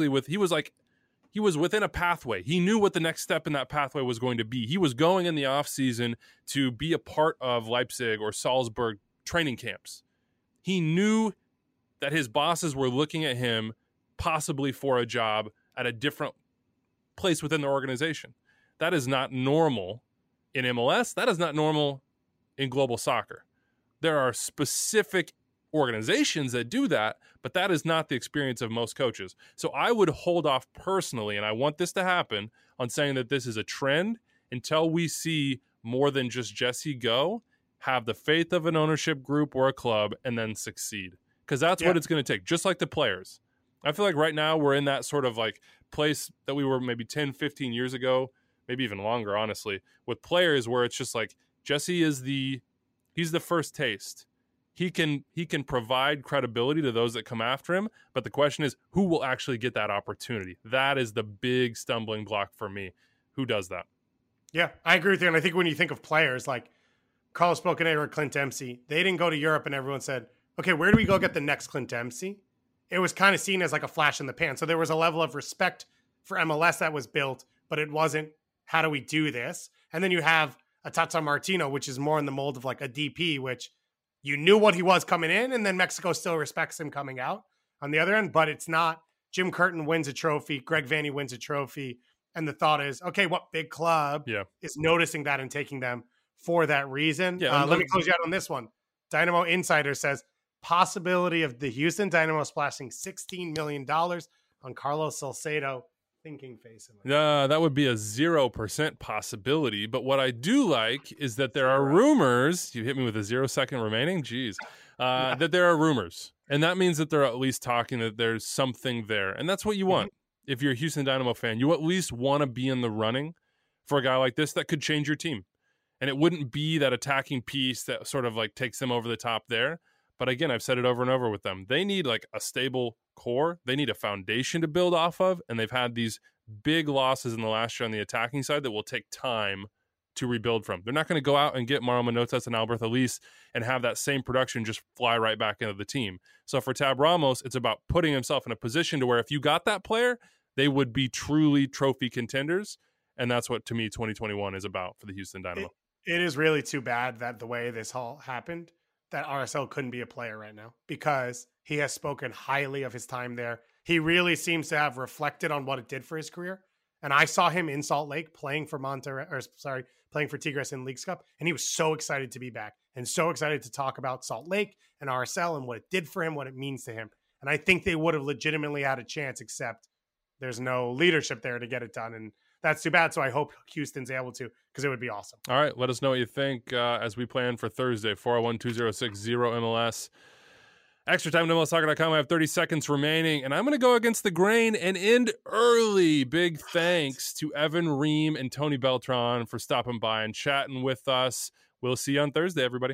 was within a pathway. He knew what the next step in that pathway was going to be. He was going in the offseason to be a part of Leipzig or Salzburg training camps. He knew that his bosses were looking at him possibly for a job at a different place within the organization. That is not normal in MLS. That is not normal in global soccer. There are specific organizations that do that, but that is not the experience of most coaches. So I would hold off personally, and I want this to happen, on saying that this is a trend until we see more than just Jesse go, have the faith of an ownership group or a club, and then succeed. Because that's what it's going to take, just like the players. I feel like right now we're in that sort of like place that we were maybe 10, 15 years ago, maybe even longer, honestly, with players where it's just like Jesse is he's the first taste. He can provide credibility to those that come after him, but the question is, who will actually get that opportunity? That is the big stumbling block for me. Who does that? Yeah, I agree with you. And I think when you think of players like Carlos Bocanegra or Clint Dempsey, they didn't go to Europe and everyone said, okay, where do we go get the next Clint Dempsey? It was kind of seen as like a flash in the pan. So there was a level of respect for MLS that was built, but it wasn't, how do we do this? And then you have a Tata Martino, which is more in the mold of like a DP, which you knew what he was coming in, and then Mexico still respects him coming out on the other end, but it's not Jim Curtin wins a trophy, Greg Vanney wins a trophy, and the thought is, okay, what big club is noticing that and taking them for that reason? Yeah, let me close you out on this one. Dynamo Insider says, possibility of the Houston Dynamo splashing $16 million on Carlos Salcedo. Thinking face. That would be a 0% possibility. But what I do like is that there are rumors. You hit me with a 0 second remaining. Jeez. That there are rumors. And that means that they're at least talking that there's something there. And that's what you want. If you're a Houston Dynamo fan, you at least want to be in the running for a guy like this that could change your team. And it wouldn't be that attacking piece that sort of like takes them over the top there. But again, I've said it over and over with them. They need like a stable core. They need a foundation to build off of. And they've had these big losses in the last year on the attacking side that will take time to rebuild from. They're not going to go out and get Mauro Manotas and Alberth Elise and have that same production just fly right back into the team. So for Tab Ramos, it's about putting himself in a position to where if you got that player, they would be truly trophy contenders. And that's what, to me, 2021 is about for the Houston Dynamo. It is really too bad that the way this all happened, that RSL couldn't be a player right now, because he has spoken highly of his time there. He really seems to have reflected on what it did for his career. And I saw him in Salt Lake playing for playing for Tigres in Leagues Cup. And he was so excited to be back and so excited to talk about Salt Lake and RSL and what it did for him, what it means to him. And I think they would have legitimately had a chance, except there's no leadership there to get it done. And that's too bad. So I hope Houston's able to, because it would be awesome. All right. Let us know what you think as we plan for Thursday, 401-206-0MLS. Extra time at MLSsoccer.com. I have 30 seconds remaining, and I'm going to go against the grain and end early. Big thanks to Evan Ream and Tony Beltran for stopping by and chatting with us. We'll see you on Thursday, everybody.